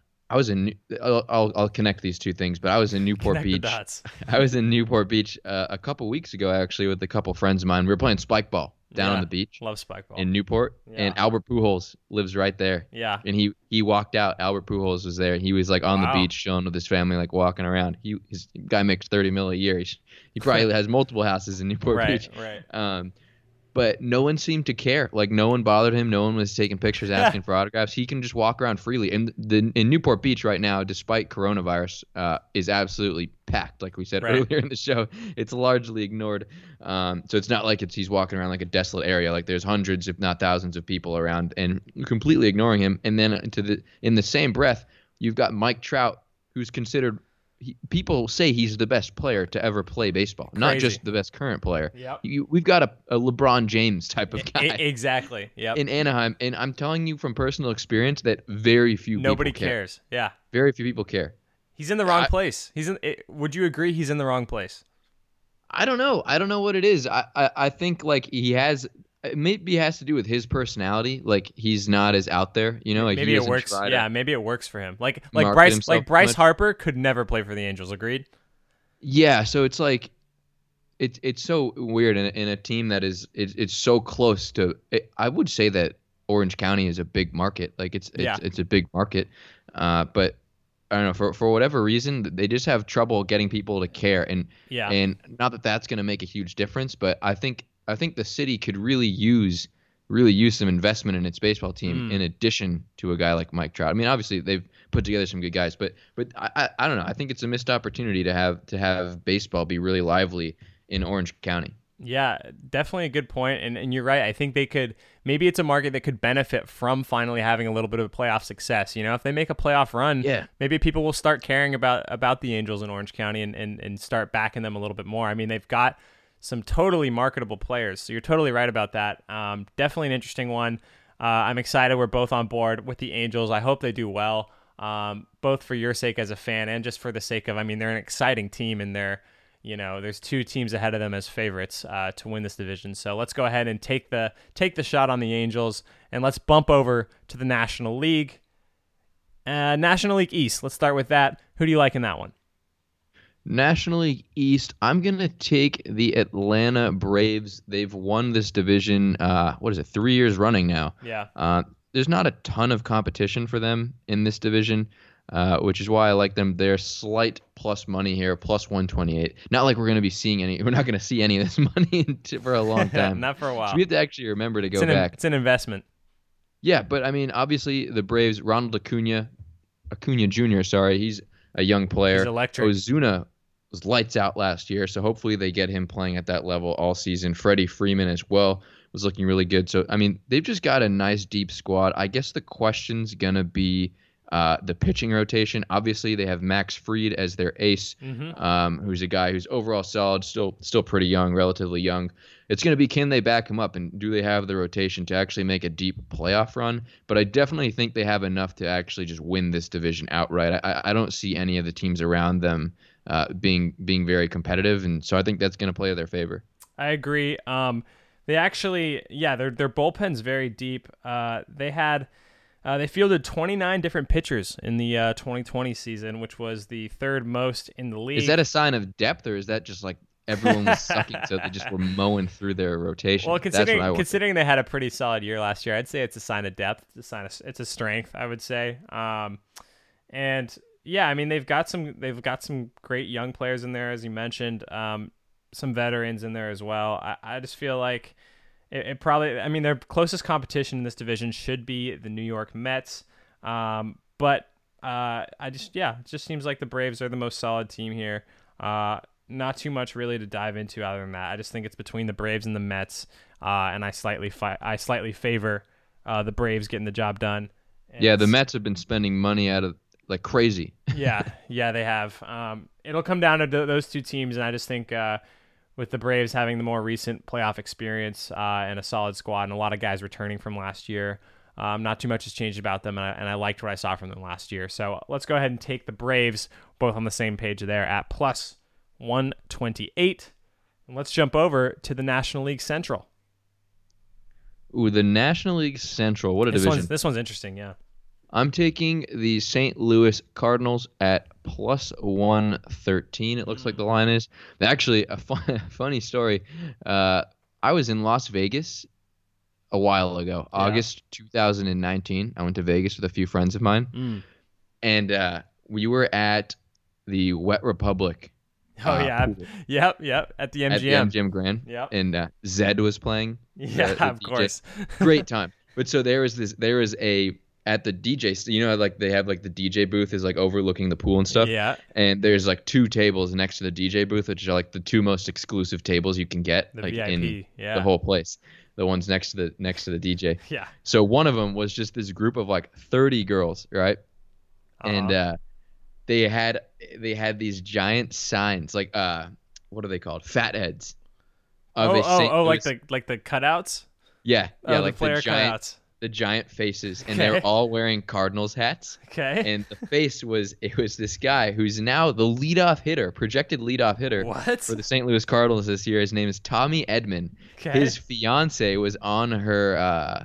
Speaker 3: I'll connect these two things, but I was in Newport Beach. I was in Newport Beach a couple weeks ago, actually, with a couple friends of mine. We were playing spike ball down on the beach.
Speaker 2: Love spike ball
Speaker 3: in Newport, and Albert Pujols lives right there.
Speaker 2: Yeah,
Speaker 3: and he walked out. Albert Pujols was there. He was like on the beach, chilling with his family, like walking around. His guy makes $30 million a year. He probably has multiple houses in Newport Beach.
Speaker 2: Right.
Speaker 3: But no one seemed to care. Like, no one bothered him. No one was taking pictures, asking for autographs. He can just walk around freely. And in Newport Beach right now, despite coronavirus, is absolutely packed. Like we said earlier in the show, it's largely ignored. So it's not like he's walking around like a desolate area. Like, there's hundreds, if not thousands, of people around and completely ignoring him. And then in the same breath, you've got Mike Trout, who's considered. People say he's the best player to ever play baseball, not just the best current player.
Speaker 2: Yep.
Speaker 3: We've got a LeBron James type of guy.
Speaker 2: Exactly. Yep.
Speaker 3: In Anaheim, and I'm telling you from personal experience that very few
Speaker 2: Nobody
Speaker 3: people care.
Speaker 2: cares. Yeah.
Speaker 3: Very few people care.
Speaker 2: He's in the wrong place. Would you agree he's in the wrong place?
Speaker 3: I don't know. I don't know what it is. I think like he has. Maybe it has to do with his personality. Like, he's not as out there, Like,
Speaker 2: maybe it works. Yeah, maybe it works for him. Like Bryce Harper could never play for the Angels. Agreed. Yeah.
Speaker 3: So it's like, it's so weird in a team that is it's so close to. I would say that Orange County is a big market. Like, it's a big market, but I don't know, for whatever reason they just have trouble getting people to care. And not that that's going to make a huge difference, but I think the city could really use some investment in its baseball team in addition to a guy like Mike Trout. Obviously they've put together some good guys, but I don't know. I think it's a missed opportunity to have baseball be really lively in Orange County.
Speaker 2: Yeah, definitely a good point. And you're right. I think maybe it's a market that could benefit from finally having a little bit of a playoff success. If they make a playoff run, maybe people will start caring about the Angels in Orange County and start backing them a little bit more. They've got some totally marketable players. So you're totally right about that. Definitely an interesting one. I'm excited. We're both on board with the Angels. I hope they do well, both for your sake as a fan and just for the sake of, they're an exciting team, and there's two teams ahead of them as favorites to win this division. So let's go ahead and take the shot on the Angels, and let's bump over to the National League. National League East. Let's start with that. Who do you like in that one?
Speaker 3: National League East, I'm going to take the Atlanta Braves. They've won this division, 3 years running now.
Speaker 2: Yeah.
Speaker 3: There's not a ton of competition for them in this division, which is why I like them. They're slight plus money here, plus 128. Not like we're not going to see any of this money for a long time.
Speaker 2: Not for a while.
Speaker 3: So we have to actually remember to go back.
Speaker 2: It's an investment.
Speaker 3: Yeah, but obviously the Braves, Ronald Acuna Jr., he's a young player.
Speaker 2: He's electric.
Speaker 3: Ozuna was lights out last year, so hopefully they get him playing at that level all season. Freddie Freeman as well was looking really good. So, they've just got a nice deep squad. I guess the question's going to be the pitching rotation. Obviously, they have Max Fried as their ace, who's a guy who's overall solid, still pretty young, relatively young. It's going to be, can they back him up, and do they have the rotation to actually make a deep playoff run? But I definitely think they have enough to actually just win this division outright. I don't see any of the teams around them being very competitive, and so I think that's going to play to their favor.
Speaker 2: I agree. They actually, their bullpen's very deep. They fielded 29 different pitchers in the 2020 season, which was the third most in the league.
Speaker 3: Is that a sign of depth, or is that just like everyone was sucking, so they just were mowing through their rotation?
Speaker 2: Well, considering they had a pretty solid year last year, I'd say it's a sign of depth. It's a strength, I would say. And yeah, I mean they've got some great young players in there, as you mentioned. Some veterans in there as well. I just feel like it probably, I mean, their closest competition in this division should be the New York Mets. But it just seems like the Braves are the most solid team here. Not too much really to dive into other than that. I just think it's between the Braves and the Mets, and I slightly favor the Braves getting the job done.
Speaker 3: The Mets have been spending money out of like crazy.
Speaker 2: yeah, they have. It'll come down to those two teams, and I just think with the Braves having the more recent playoff experience and a solid squad and a lot of guys returning from last year, not too much has changed about them, and I liked what I saw from them last year. So let's go ahead and take the Braves both on the same page there at plus 128. And let's jump over to the National League Central.
Speaker 3: Ooh, the National League Central. What a division.
Speaker 2: This one's interesting, yeah.
Speaker 3: I'm taking the St. Louis Cardinals at plus 113. It looks like the line is. Actually, a funny story. I was in Las Vegas a while ago, August 2019. I went to Vegas with a few friends of mine. And we were at the Wet Republic.
Speaker 2: Yep. At the MGM.
Speaker 3: At the MGM Grand.
Speaker 2: Yep.
Speaker 3: And Zed was playing.
Speaker 2: Yeah, of course.
Speaker 3: Great time. But so there was at the DJ, you know, like they have like the DJ booth is like overlooking the pool and stuff.
Speaker 2: Yeah.
Speaker 3: And there's like two tables next to the DJ booth, which are like the two most exclusive tables you can get
Speaker 2: the
Speaker 3: like
Speaker 2: VIP,
Speaker 3: in the whole place. The ones next to the DJ.
Speaker 2: Yeah.
Speaker 3: So one of them was just this group of like 30 girls, right? And they had these giant signs, like what are they called? Fatheads.
Speaker 2: Like the cutouts?
Speaker 3: Yeah,
Speaker 2: like the player
Speaker 3: cutouts. The giant faces, and they're all wearing Cardinals hats.
Speaker 2: Okay.
Speaker 3: And the face was this guy who's now the projected leadoff hitter for the St. Louis Cardinals this year. His name is Tommy Edman.
Speaker 2: Okay.
Speaker 3: His fiance was on her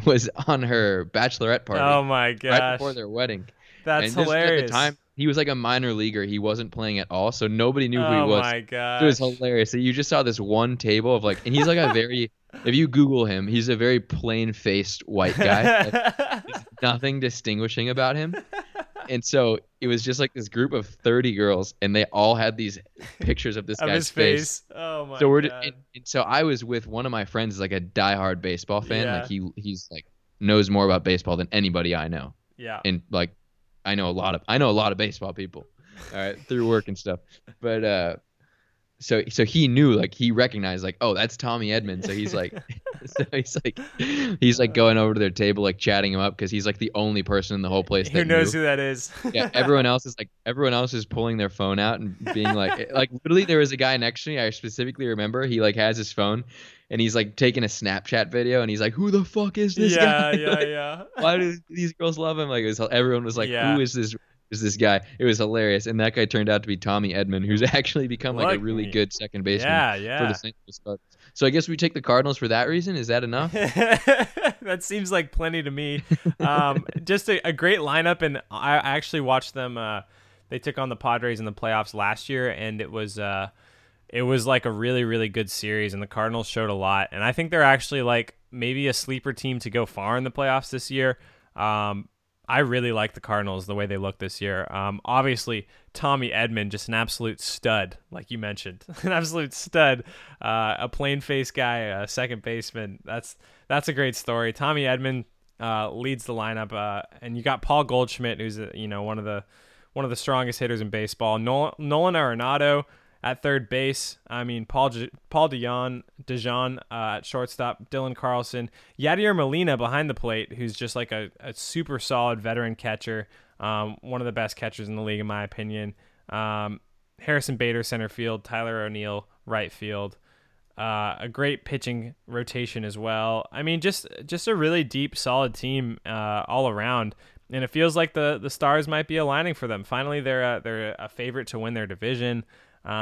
Speaker 3: bachelorette party.
Speaker 2: Oh my gosh.
Speaker 3: Right before their wedding.
Speaker 2: That's hilarious.
Speaker 3: At the time, he was like a minor leaguer. He wasn't playing at all, so nobody knew who he was.
Speaker 2: Oh my gosh.
Speaker 3: It was hilarious. So you just saw this one table of like, and he's like a very, if you Google him, he's a very plain-faced white guy. Like, there's nothing distinguishing about him. And so it was just like this group of 30 girls, and they all had these pictures of this guy's face.
Speaker 2: Oh my
Speaker 3: God. And so I was with one of my friends, like a diehard baseball fan.
Speaker 2: Yeah.
Speaker 3: Like he's like knows more about baseball than anybody I know.
Speaker 2: Yeah.
Speaker 3: And like I know a lot of baseball people, all right, through work and stuff. But so he knew, like he recognized, like, oh, that's Tommy Edman. So he's like going over to their table, like chatting him up, because he's like the only person in the whole place
Speaker 2: who knows who that is.
Speaker 3: Yeah, everyone else is pulling their phone out and being like literally there was a guy next to me. I specifically remember he like has his phone and he's like taking a Snapchat video and he's like, who the fuck is this guy?
Speaker 2: Yeah.
Speaker 3: Why do these girls love him? Like everyone was like, who is this? Is this guy? It was hilarious, and that guy turned out to be Tommy Edman, who's actually become like a really good second baseman for the St. Louis Cardinals. So I guess we take the Cardinals for that reason. Is that enough?
Speaker 2: That seems like plenty to me. Just a great lineup, and I actually watched them. They took on the Padres in the playoffs last year, and it was like a really, really good series, and the Cardinals showed a lot. And I think they're actually like maybe a sleeper team to go far in the playoffs this year. I really like the Cardinals, the way they look this year. Obviously, Tommy Edman, just an absolute stud, like you mentioned. An absolute stud. A plain-faced guy, a second baseman. That's a great story. Tommy Edman leads the lineup, and you got Paul Goldschmidt, who's one of the strongest hitters in baseball. Nolan Arenado at third base. I mean, Paul DeJean at shortstop, Dylan Carlson, Yadier Molina behind the plate, who's just like a super solid veteran catcher, one of the best catchers in the league in my opinion. Harrison Bader center field, Tyler O'Neill right field. A great pitching rotation as well. I mean, just a really deep, solid team all around. And it feels like the stars might be aligning for them. Finally, they're a favorite to win their division.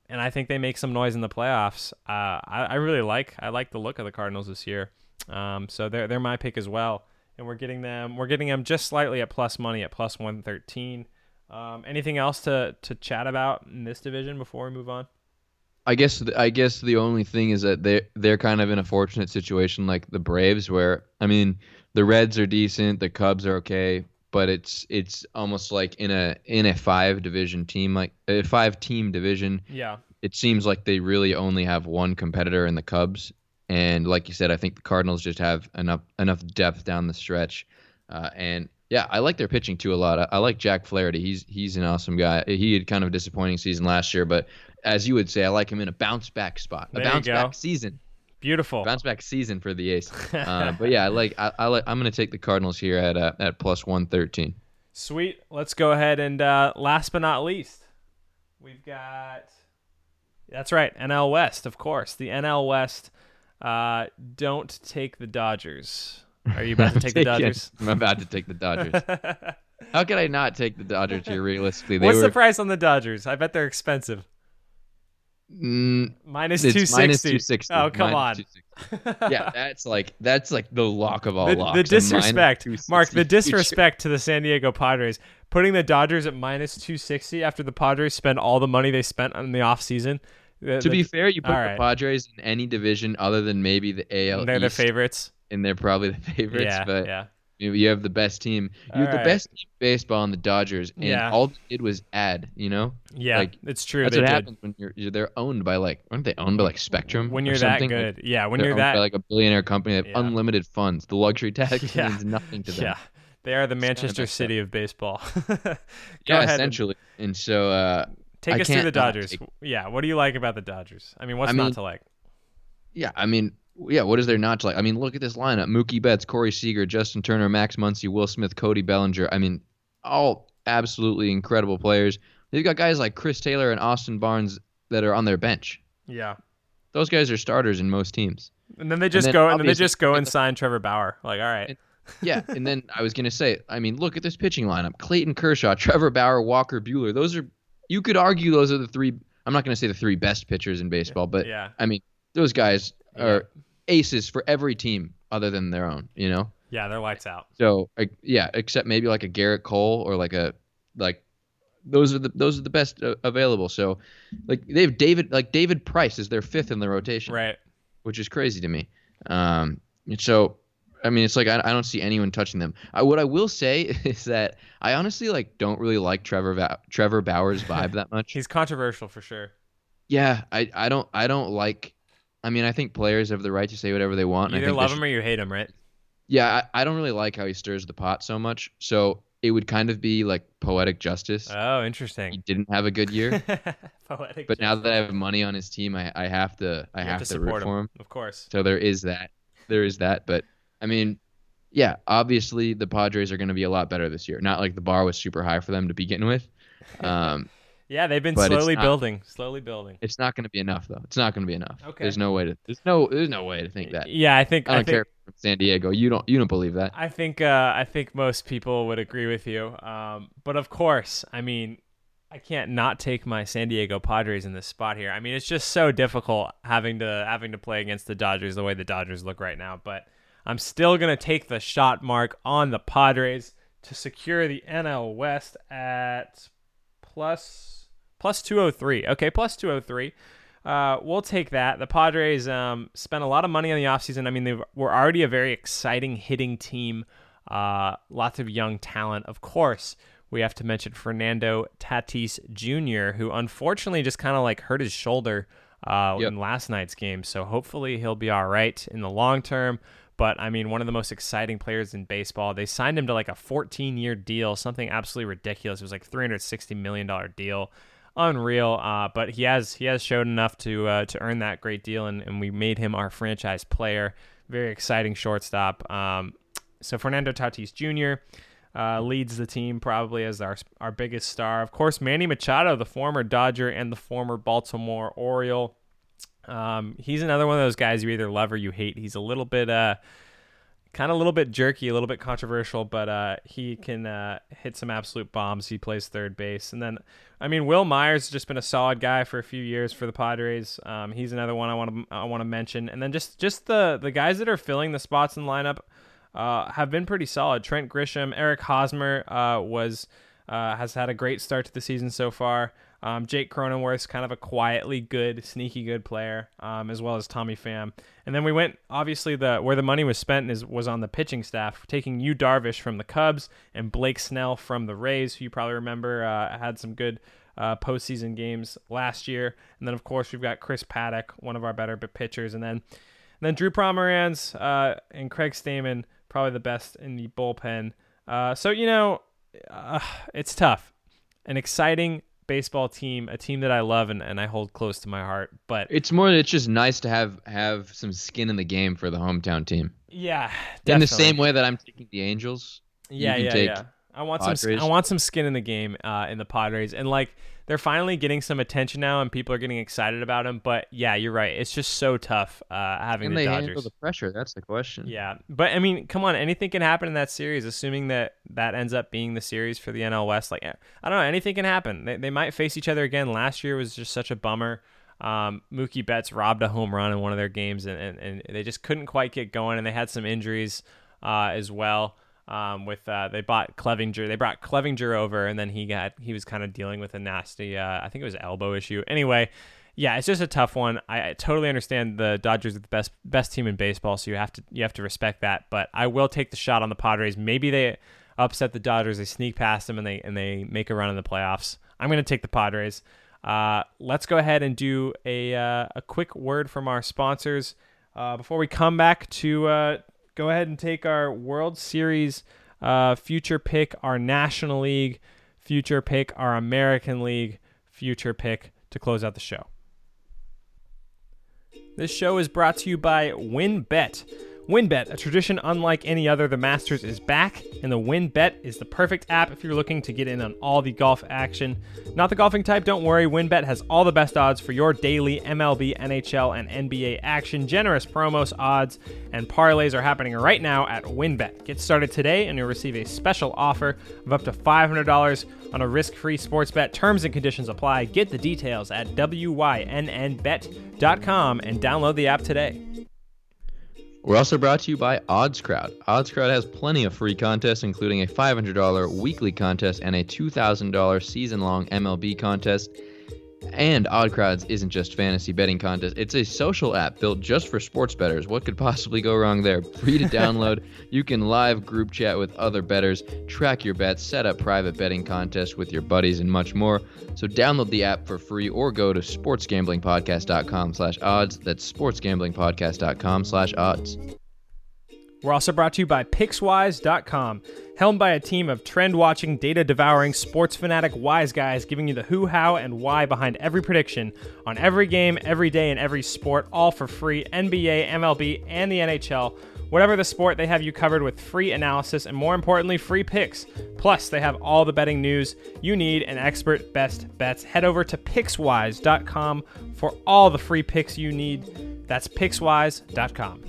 Speaker 2: and I think they make some noise in the playoffs. I really like the look of the Cardinals this year. So they're my pick as well, and we're getting them just slightly at plus money at plus 113. Anything else to chat about in this division before we move on?
Speaker 3: I guess the only thing is that they're kind of in a fortunate situation like the Braves, where I mean the Reds are decent, the Cubs are okay, but it's almost like in a 5-division team, like a 5-team division.
Speaker 2: Yeah.
Speaker 3: It seems like they really only have one competitor in the Cubs, and like you said, I think the Cardinals just have enough depth down the stretch, and yeah, I like their pitching too a lot. I like Jack Flaherty. He's an awesome guy. He had kind of a disappointing season last year, but as you would say, I like him in a bounce back spot, a bounce back season.
Speaker 2: Beautiful
Speaker 3: bounce back season for the Ace. But yeah, I'm going to take the Cardinals here at plus 113.
Speaker 2: Sweet. Let's go ahead and last but not least, we've got. That's right, NL West, of course. The NL West. Don't take the Dodgers. Are you about to take the Dodgers?
Speaker 3: I'm about to take the Dodgers. How could I not take the Dodgers here realistically?
Speaker 2: What's the price on the Dodgers? I bet they're expensive. Minus 260.
Speaker 3: Minus 260.
Speaker 2: Oh, come on.
Speaker 3: Yeah, that's like the lock of all locks.
Speaker 2: The disrespect, Mark, the disrespect to the San Diego Padres. Putting the Dodgers at minus 260 after the Padres spend all the money they spent on the offseason.
Speaker 3: To be fair, you put the Padres in any division other than maybe the AL
Speaker 2: They're
Speaker 3: East,
Speaker 2: the favorites.
Speaker 3: And they're probably the favorites.
Speaker 2: Yeah,
Speaker 3: but
Speaker 2: yeah.
Speaker 3: You have the best team. You have the best team in baseball in the Dodgers, and all they did was add.
Speaker 2: Yeah, it's true.
Speaker 3: That's what happens when they're owned by aren't they owned by Spectrum?
Speaker 2: When you're that good, when you're that
Speaker 3: by a billionaire company, they have unlimited funds. The luxury tax means nothing to them.
Speaker 2: Yeah, they are the Manchester City of baseball.
Speaker 3: Essentially. And so
Speaker 2: take us through the Dodgers. Yeah, what do you like about the Dodgers? I mean, what's not to like?
Speaker 3: Yeah, I mean. Yeah, what is there not to like? I mean, look at this lineup. Mookie Betts, Corey Seager, Justin Turner, Max Muncy, Will Smith, Cody Bellinger. I mean, all absolutely incredible players. They've got guys like Chris Taylor and Austin Barnes that are on their bench.
Speaker 2: Yeah.
Speaker 3: Those guys are starters in most teams.
Speaker 2: And then they just go and sign Trevor Bauer. Like, all right.
Speaker 3: And then I was going to say, I mean, look at this pitching lineup. Clayton Kershaw, Trevor Bauer, Walker Buehler. You could argue those are the three. I'm not going to say the three best pitchers in baseball, but I mean, those guys are aces for every team other than their own, Yeah,
Speaker 2: they're lights out.
Speaker 3: So except maybe like a Garrett Cole or those are the best available. So they have David Price is their fifth in the rotation,
Speaker 2: right? Which
Speaker 3: is crazy to me. So I mean, it's like I don't see anyone touching them. What I will say is that I honestly don't really like Trevor Bauer's vibe that much.
Speaker 2: He's controversial for sure.
Speaker 3: Yeah, I don't like. I mean, I think players have the right to say whatever they want.
Speaker 2: You either love him or you hate him, right?
Speaker 3: Yeah, I don't really like how he stirs the pot so much. So it would kind of be like poetic justice.
Speaker 2: Oh, interesting.
Speaker 3: He didn't have a good year.
Speaker 2: Poetic
Speaker 3: but now that I have money on his team, I have to root for him.
Speaker 2: Of course.
Speaker 3: So there is that. But I mean, yeah, obviously the Padres are going to be a lot better this year. Not like the bar was super high for them to begin with.
Speaker 2: Yeah, they've been slowly building.
Speaker 3: It's not going to be enough, though. It's not going to be enough.
Speaker 2: Okay.
Speaker 3: There's no way to think that.
Speaker 2: Yeah, I
Speaker 3: don't care from San Diego. You don't believe that.
Speaker 2: I think most people would agree with you. But of course, I mean, I can't not take my San Diego Padres in this spot here. I mean, it's just so difficult having to play against the Dodgers the way the Dodgers look right now. But I'm still gonna take the shot mark on the Padres to secure the NL West at plus 203. Okay, plus 203. We'll take that. The Padres spent a lot of money on the offseason. I mean, they were already a very exciting hitting team. Lots of young talent. Of course, we have to mention Fernando Tatis Jr., who unfortunately just kind of hurt his shoulder in last night's game. So hopefully he'll be all right in the long term. But, I mean, one of the most exciting players in baseball. They signed him to a 14-year deal, something absolutely ridiculous. It was $360 million deal. Unreal, but he has showed enough to earn that great deal, and we made him our franchise player. Very exciting shortstop. So Fernando Tatis Jr. Leads the team probably as our biggest star. Of course, Manny Machado, the former Dodger and the former Baltimore Oriole. He's another one of those guys you either love or you hate. He's a little bit kind of a little bit jerky, a little bit controversial, but he can hit some absolute bombs. He plays third base. And then, Will Myers has just been a solid guy for a few years for the Padres. He's another one I want to mention. And then just the guys that are filling the spots in the lineup have been pretty solid. Trent Grisham, Eric Hosmer has had a great start to the season so far. Jake Cronenworth's kind of a quietly good, sneaky good player, as well as Tommy Pham. And then we went, obviously, where the money was spent was on the pitching staff, taking Yu Darvish from the Cubs and Blake Snell from the Rays, who you probably remember had some good postseason games last year. And then, of course, we've got Chris Paddock, one of our better pitchers. And then Drew Pomeranz and Craig Stammen, probably the best in the bullpen. It's tough. An exciting baseball team, a team that I love and I hold close to my heart. But
Speaker 3: it's just nice to have some skin in the game for the hometown team.
Speaker 2: Yeah,
Speaker 3: definitely. In the same way that I'm taking the Angels.
Speaker 2: Yeah. I want some skin in the game in the Padres, and they're finally getting some attention now, and people are getting excited about them. But yeah, you're right. It's just so tough having the Dodgers.
Speaker 3: Can they handle the pressure? That's the question.
Speaker 2: Yeah, but come on, anything can happen in that series, assuming that ends up being the series for the NL West. I don't know, anything can happen. They might face each other again. Last year was just such a bummer. Mookie Betts robbed a home run in one of their games, and they just couldn't quite get going, and they had some injuries as well. They brought Clevinger over, and then he was kind of dealing with a nasty, I think it was elbow issue. Anyway, yeah, it's just a tough one. I totally understand the Dodgers are the best team in baseball, so you have to respect that. But I will take the shot on the Padres. Maybe they upset the Dodgers, they sneak past them, and they make a run in the playoffs. I'm going to take the Padres. Let's go ahead and do a quick word from our sponsors before we come back to go ahead and take our World Series future pick, our National League future pick, our American League future pick to close out the show. This show is brought to you by WynnBET. WynnBET, a tradition unlike any other, the Masters is back, and the WynnBET is the perfect app if you're looking to get in on all the golf action. Not the golfing type? Don't worry, WynnBET has all the best odds for your daily MLB, NHL, and NBA action. Generous promos, odds, and parlays are happening right now at WynnBET. Get started today, and you'll receive a special offer of up to $500 on a risk-free sports bet. Terms and conditions apply. Get the details at wynnbet.com and download the app today.
Speaker 3: We're also brought to you by OddsCrowd. OddsCrowd has plenty of free contests, including a $500 weekly contest and a $2,000 season-long MLB contest. And OddsCrowd isn't just fantasy betting contest. It's a social app built just for sports bettors. What could possibly go wrong there? Free to download. You can live group chat with other bettors, track your bets, set up private betting contests with your buddies, and much more. So download the app for free or go to sportsgamblingpodcast.com/odds. That's sportsgamblingpodcast.com/odds.
Speaker 2: We're also brought to you by PicksWise.com, helmed by a team of trend-watching, data-devouring, sports fanatic wise guys giving you the who, how, and why behind every prediction on every game, every day, and every sport, all for free. NBA, MLB, and the NHL. Whatever the sport, they have you covered with free analysis and, more importantly, free picks. Plus, they have all the betting news you need and expert best bets. Head over to PicksWise.com for all the free picks you need. That's PicksWise.com.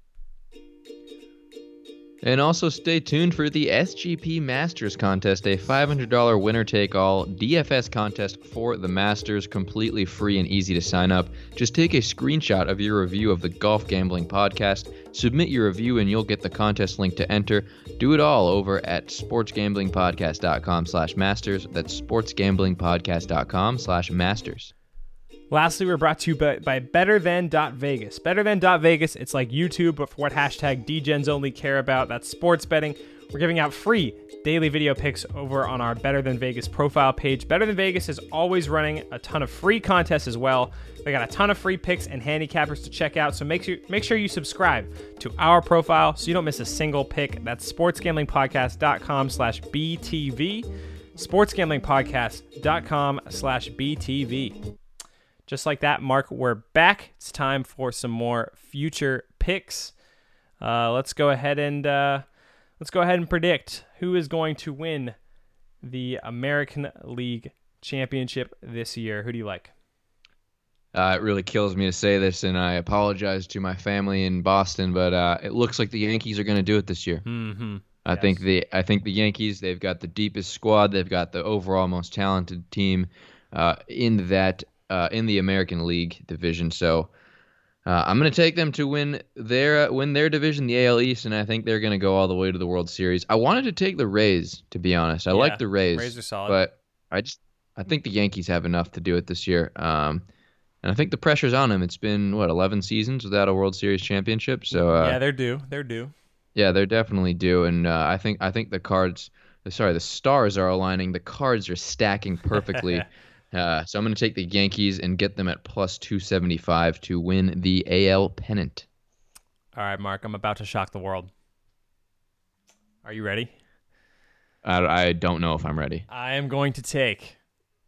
Speaker 3: And also stay tuned for the SGP Masters contest, a $500 winner-take-all DFS contest for the Masters, completely free and easy to sign up. Just take a screenshot of your review of the Golf Gambling Podcast, submit your review, and you'll get the contest link to enter. Do it all over at sportsgamblingpodcast.com/masters. That's sportsgamblingpodcast.com/masters.
Speaker 2: Lastly, we're brought to you by BetterThan.Vegas. BetterThan.Vegas, it's like YouTube, but for what hashtag DGens only care about. That's sports betting. We're giving out free daily video picks over on our Better Than Vegas profile page. Better Than Vegas is always running a ton of free contests as well. They got a ton of free picks and handicappers to check out, so make sure you subscribe to our profile so you don't miss a single pick. That's sportsgamblingpodcast.com/BTV. sportsgamblingpodcast.com/BTV. Just like that, Mark, we're back. It's time for some more future picks. Let's go ahead and predict who is going to win the American League Championship this year. Who do you like?
Speaker 3: It really kills me to say this, and I apologize to my family in Boston, but it looks like the Yankees are going to do it this year.
Speaker 2: Mm-hmm.
Speaker 3: I think the Yankees, they've got the deepest squad, they've got the overall most talented team in the American League division. So I'm going to take them to win their division, the AL East, and I think they're going to go all the way to the World Series. I wanted to take the Rays, to be honest. I like the Rays.
Speaker 2: Rays are solid,
Speaker 3: but I think the Yankees have enough to do it this year. And I think the pressure's on them. It's been 11 seasons without a World Series championship. So
Speaker 2: yeah, they're due. They're due.
Speaker 3: Yeah, they're definitely due. And I think the stars are aligning. The cards are stacking perfectly. So I'm going to take the Yankees and get them at plus 275 to win the AL pennant.
Speaker 2: All right, Mark, I'm about to shock the world. Are you ready?
Speaker 3: I don't know if I'm ready.
Speaker 2: I am going to take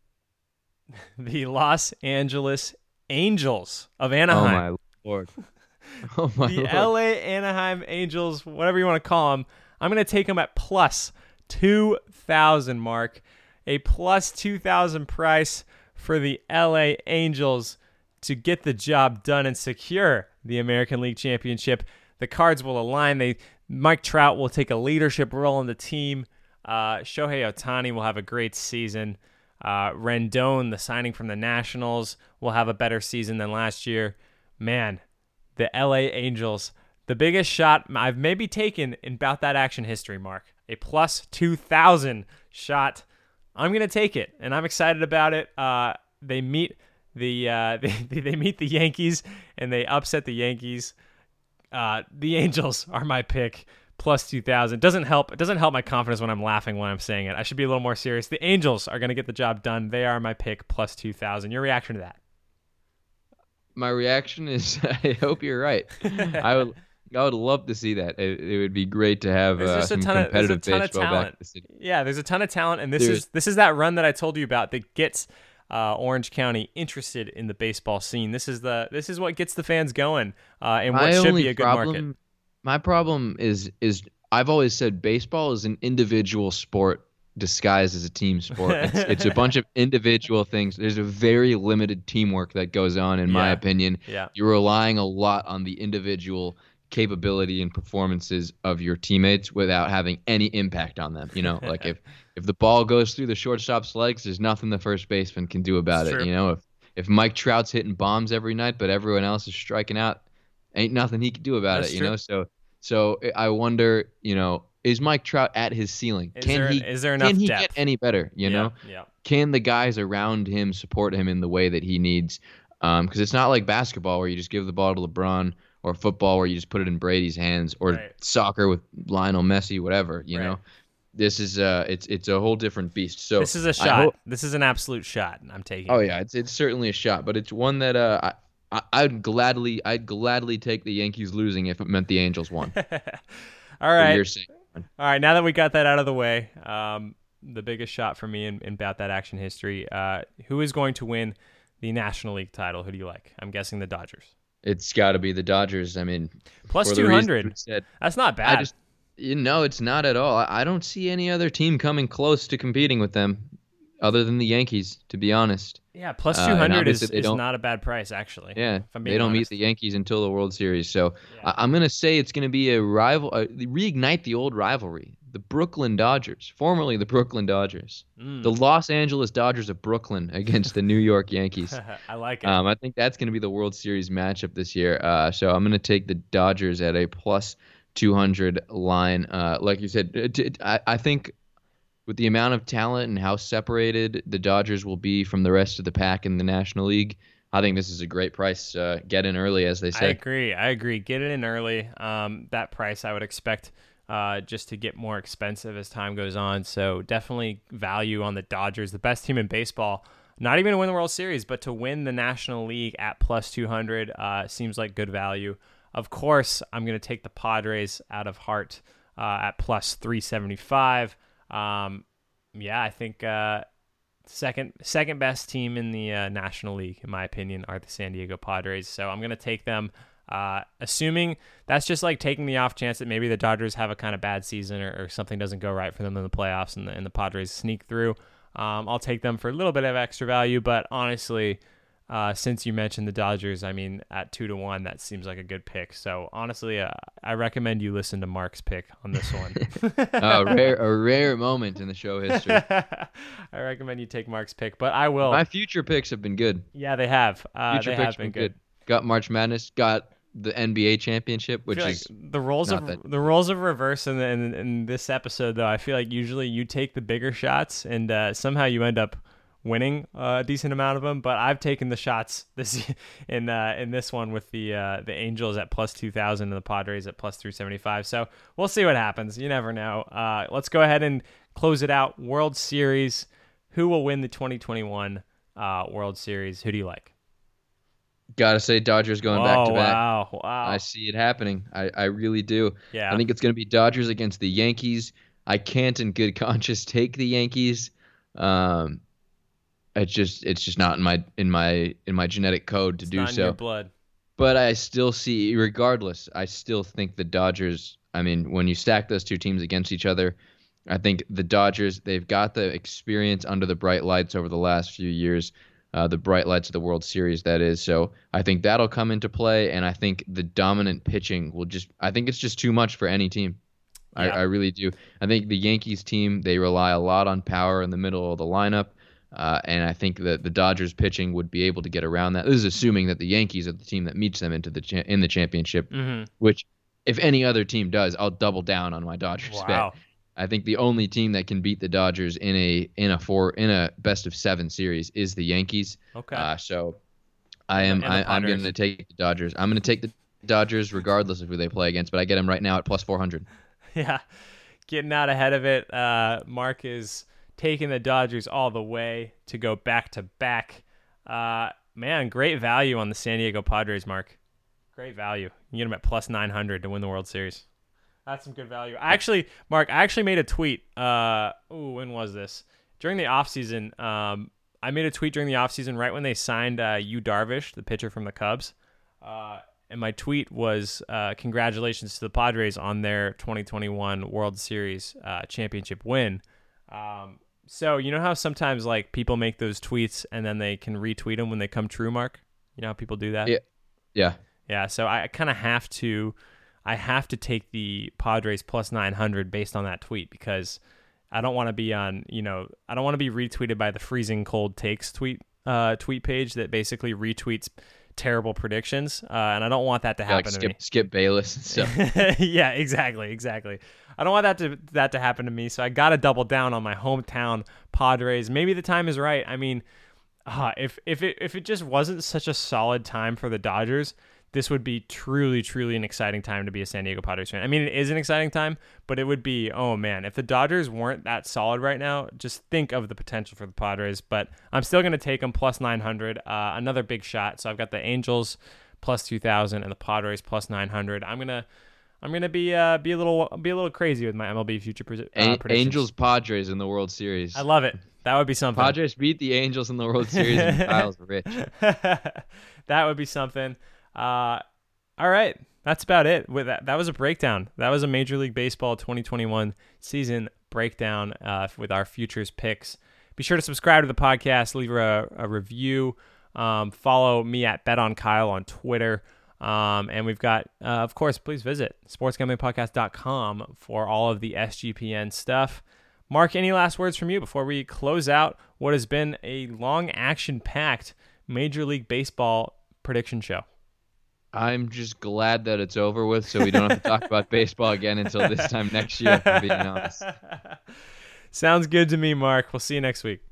Speaker 2: the Los Angeles Angels of Anaheim.
Speaker 3: Oh, my Lord. Oh, my
Speaker 2: the
Speaker 3: Lord.
Speaker 2: LA Anaheim Angels, whatever you want to call them. I'm going to take them at plus 2,000, Mark. A plus 2,000 price for the LA Angels to get the job done and secure the American League Championship. The cards will align. Mike Trout will take a leadership role in the team. Shohei Ohtani will have a great season. Rendon, the signing from the Nationals, will have a better season than last year. Man, the LA Angels, the biggest shot I've maybe taken in About That Action history, Mark. A plus 2,000 shot. I'm going to take it, and I'm excited about it. They meet they meet the Yankees, and they upset the Yankees. The Angels are my pick. Plus 2,000. It doesn't help my confidence when I'm laughing when I'm saying it. I should be a little more serious. The Angels are going to get the job done. They are my pick, plus 2,000. Your reaction to that?
Speaker 3: My reaction is I hope you're right. I would love to see that. It would be great to have some competitive baseball back in the city.
Speaker 2: Yeah, there's a ton of talent, and this is that run that I told you about that gets Orange County interested in the baseball scene. This is what gets the fans going, and what should be a good market.
Speaker 3: My problem is I've always said baseball is an individual sport disguised as a team sport. It's a bunch of individual things. There's a very limited teamwork that goes on, in my opinion.
Speaker 2: Yeah.
Speaker 3: You're relying a lot on the individual capability and performances of your teammates without having any impact on them. Like if the ball goes through the shortstop's legs, there's nothing the first baseman can do about it.
Speaker 2: True.
Speaker 3: If Mike Trout's hitting bombs every night, but everyone else is striking out, ain't nothing he can do about
Speaker 2: That's
Speaker 3: it,
Speaker 2: true.
Speaker 3: So I wonder, is Mike Trout at his ceiling?
Speaker 2: Is there enough
Speaker 3: Can he
Speaker 2: depth?
Speaker 3: get any better,
Speaker 2: Yeah.
Speaker 3: Can the guys around him support him in the way that he needs? Because it's not like basketball where you just give the ball to LeBron, or football where you just put it in Brady's hands, or soccer with Lionel Messi, whatever, you know. This is it's a whole different beast. So
Speaker 2: this is a shot. This is an absolute shot. I'm taking.
Speaker 3: Oh yeah, it's certainly a shot, but it's one that I'd gladly take the Yankees losing if it meant the Angels won.
Speaker 2: All right. All right. Now that we got that out of the way, the biggest shot for me in About That Action history. Who is going to win the National League title? Who do you like? I'm guessing the Dodgers.
Speaker 3: It's got to be the Dodgers. I mean,
Speaker 2: plus 200. That's not bad.
Speaker 3: It's not at all. I don't see any other team coming close to competing with them, other than the Yankees, to be honest.
Speaker 2: Yeah, plus 200 is not a bad price, actually.
Speaker 3: Yeah, they don't meet the Yankees until the World Series. So I'm going to say it's going to be a reignite the old rivalry. The Brooklyn Dodgers, formerly the Brooklyn Dodgers, the Los Angeles Dodgers of Brooklyn against the New York Yankees.
Speaker 2: I like it.
Speaker 3: I think that's going to be the World Series matchup this year. So I'm going to take the Dodgers at a plus 200 line. Like you said, I think with the amount of talent and how separated the Dodgers will be from the rest of the pack in the National League, I think this is a great price. Get in early, as they say.
Speaker 2: I agree. Get it in early. That price I would expect just to get more expensive as time goes on. So definitely value on the Dodgers, the best team in baseball. Not even to win the World Series, but to win the National League at plus 200 seems like good value. Of course, I'm going to take the Padres out of heart at plus 375. I think second best team in the National League, in my opinion, are the San Diego Padres. So I'm going to take them, assuming that's just like taking the off chance that maybe the Dodgers have a kind of bad season or something doesn't go right for them in the playoffs and the Padres sneak through. I'll take them for a little bit of extra value, but honestly, since you mentioned the Dodgers, I mean, at 2-1, that seems like a good pick. So honestly, I recommend you listen to Mark's pick on this one.
Speaker 3: A rare moment in the show history.
Speaker 2: I recommend you take Mark's pick, but I will.
Speaker 3: My future picks have been good.
Speaker 2: Yeah, they have.
Speaker 3: Future picks have been good. Got March Madness. Got the NBA championship, which is
Speaker 2: the roles of reverse in this episode. Though I feel like usually you take the bigger shots, and somehow you end up winning a decent amount of them, but I've taken the shots in this one with the Angels at plus 2,000 and the Padres at plus 375. So we'll see what happens. You never know. Let's go ahead and close it out. World Series. Who will win the 2021 World Series? Who do you like?
Speaker 3: Gotta say Dodgers going back to back.
Speaker 2: Wow.
Speaker 3: I see it happening. I really do.
Speaker 2: Yeah.
Speaker 3: I think it's going to be Dodgers against the Yankees. I can't in good conscience take the Yankees. It's just not in my genetic code to do so. It's not in your
Speaker 2: blood.
Speaker 3: But I still see, regardless, I still think the Dodgers. I mean, when you stack those two teams against each other, I think the Dodgers, they've got the experience under the bright lights over the last few years, the bright lights of the World Series, that is. So I think that'll come into play, and I think the dominant pitching I think it's just too much for any team. Yeah. I really do. I think the Yankees team, they rely a lot on power in the middle of the lineup. And I think that the Dodgers pitching would be able to get around that. This is assuming that the Yankees are the team that meets them in the championship, which if any other team does, I'll double down on my Dodgers bet. I think the only team that can beat the Dodgers in a best of 7 series is the Yankees.
Speaker 2: Okay.
Speaker 3: So I'm going to take the Dodgers. I'm going to take the Dodgers regardless of who they play against, but I get them right now at plus 400.
Speaker 2: Yeah, getting out ahead of it. Mark is taking the Dodgers all the way to go back to back. Man, great value on the San Diego Padres, Mark. Great value. You get them at plus 900 to win the World Series. That's some good value. Mark, I actually made a tweet. When was this? During the offseason. I made a tweet during the offseason right when they signed Yu Darvish, the pitcher from the Cubs. And my tweet was congratulations to the Padres on their 2021 World Series championship win. So you know how sometimes like people make those tweets and then they can retweet them when they come true, Mark? You know how people do that? Yeah. So I kind of have to take the Padres plus 900 based on that tweet because I don't want to be I don't want to be retweeted by the Freezing Cold Takes tweet page that basically retweets terrible predictions, and I don't want that to happen to me.
Speaker 3: Skip Bayless and stuff.
Speaker 2: Yeah, exactly. I don't want that to happen to me, so I got to double down on my hometown Padres. Maybe the time is right. I mean, if it just wasn't such a solid time for the Dodgers, this would be truly, truly an exciting time to be a San Diego Padres fan. I mean, it is an exciting time, but it would be, oh man, if the Dodgers weren't that solid right now, just think of the potential for the Padres. But I'm still going to take them plus 900, another big shot. So I've got the Angels plus 2,000 and the Padres plus 900. I'm gonna be a little crazy with my MLB future predictions.
Speaker 3: Angels Padres in the World Series.
Speaker 2: I love it. That would be something.
Speaker 3: Padres beat the Angels in the World Series and Kyle's rich.
Speaker 2: That would be something. All right, that's about it. With that was a breakdown. That was a Major League Baseball 2021 season breakdown with our futures picks. Be sure to subscribe to the podcast, leave a review, follow me at BetOnKyle on Twitter, and we've got, of course, please visit sportsgamblingpodcast.com for all of the SGPN stuff. Mark, any last words from you before we close out what has been a long action-packed Major League Baseball prediction show?
Speaker 3: I'm just glad that it's over with so we don't have to talk about baseball again until this time next year, if I'm being honest.
Speaker 2: Sounds good to me, Mark. We'll see you next week.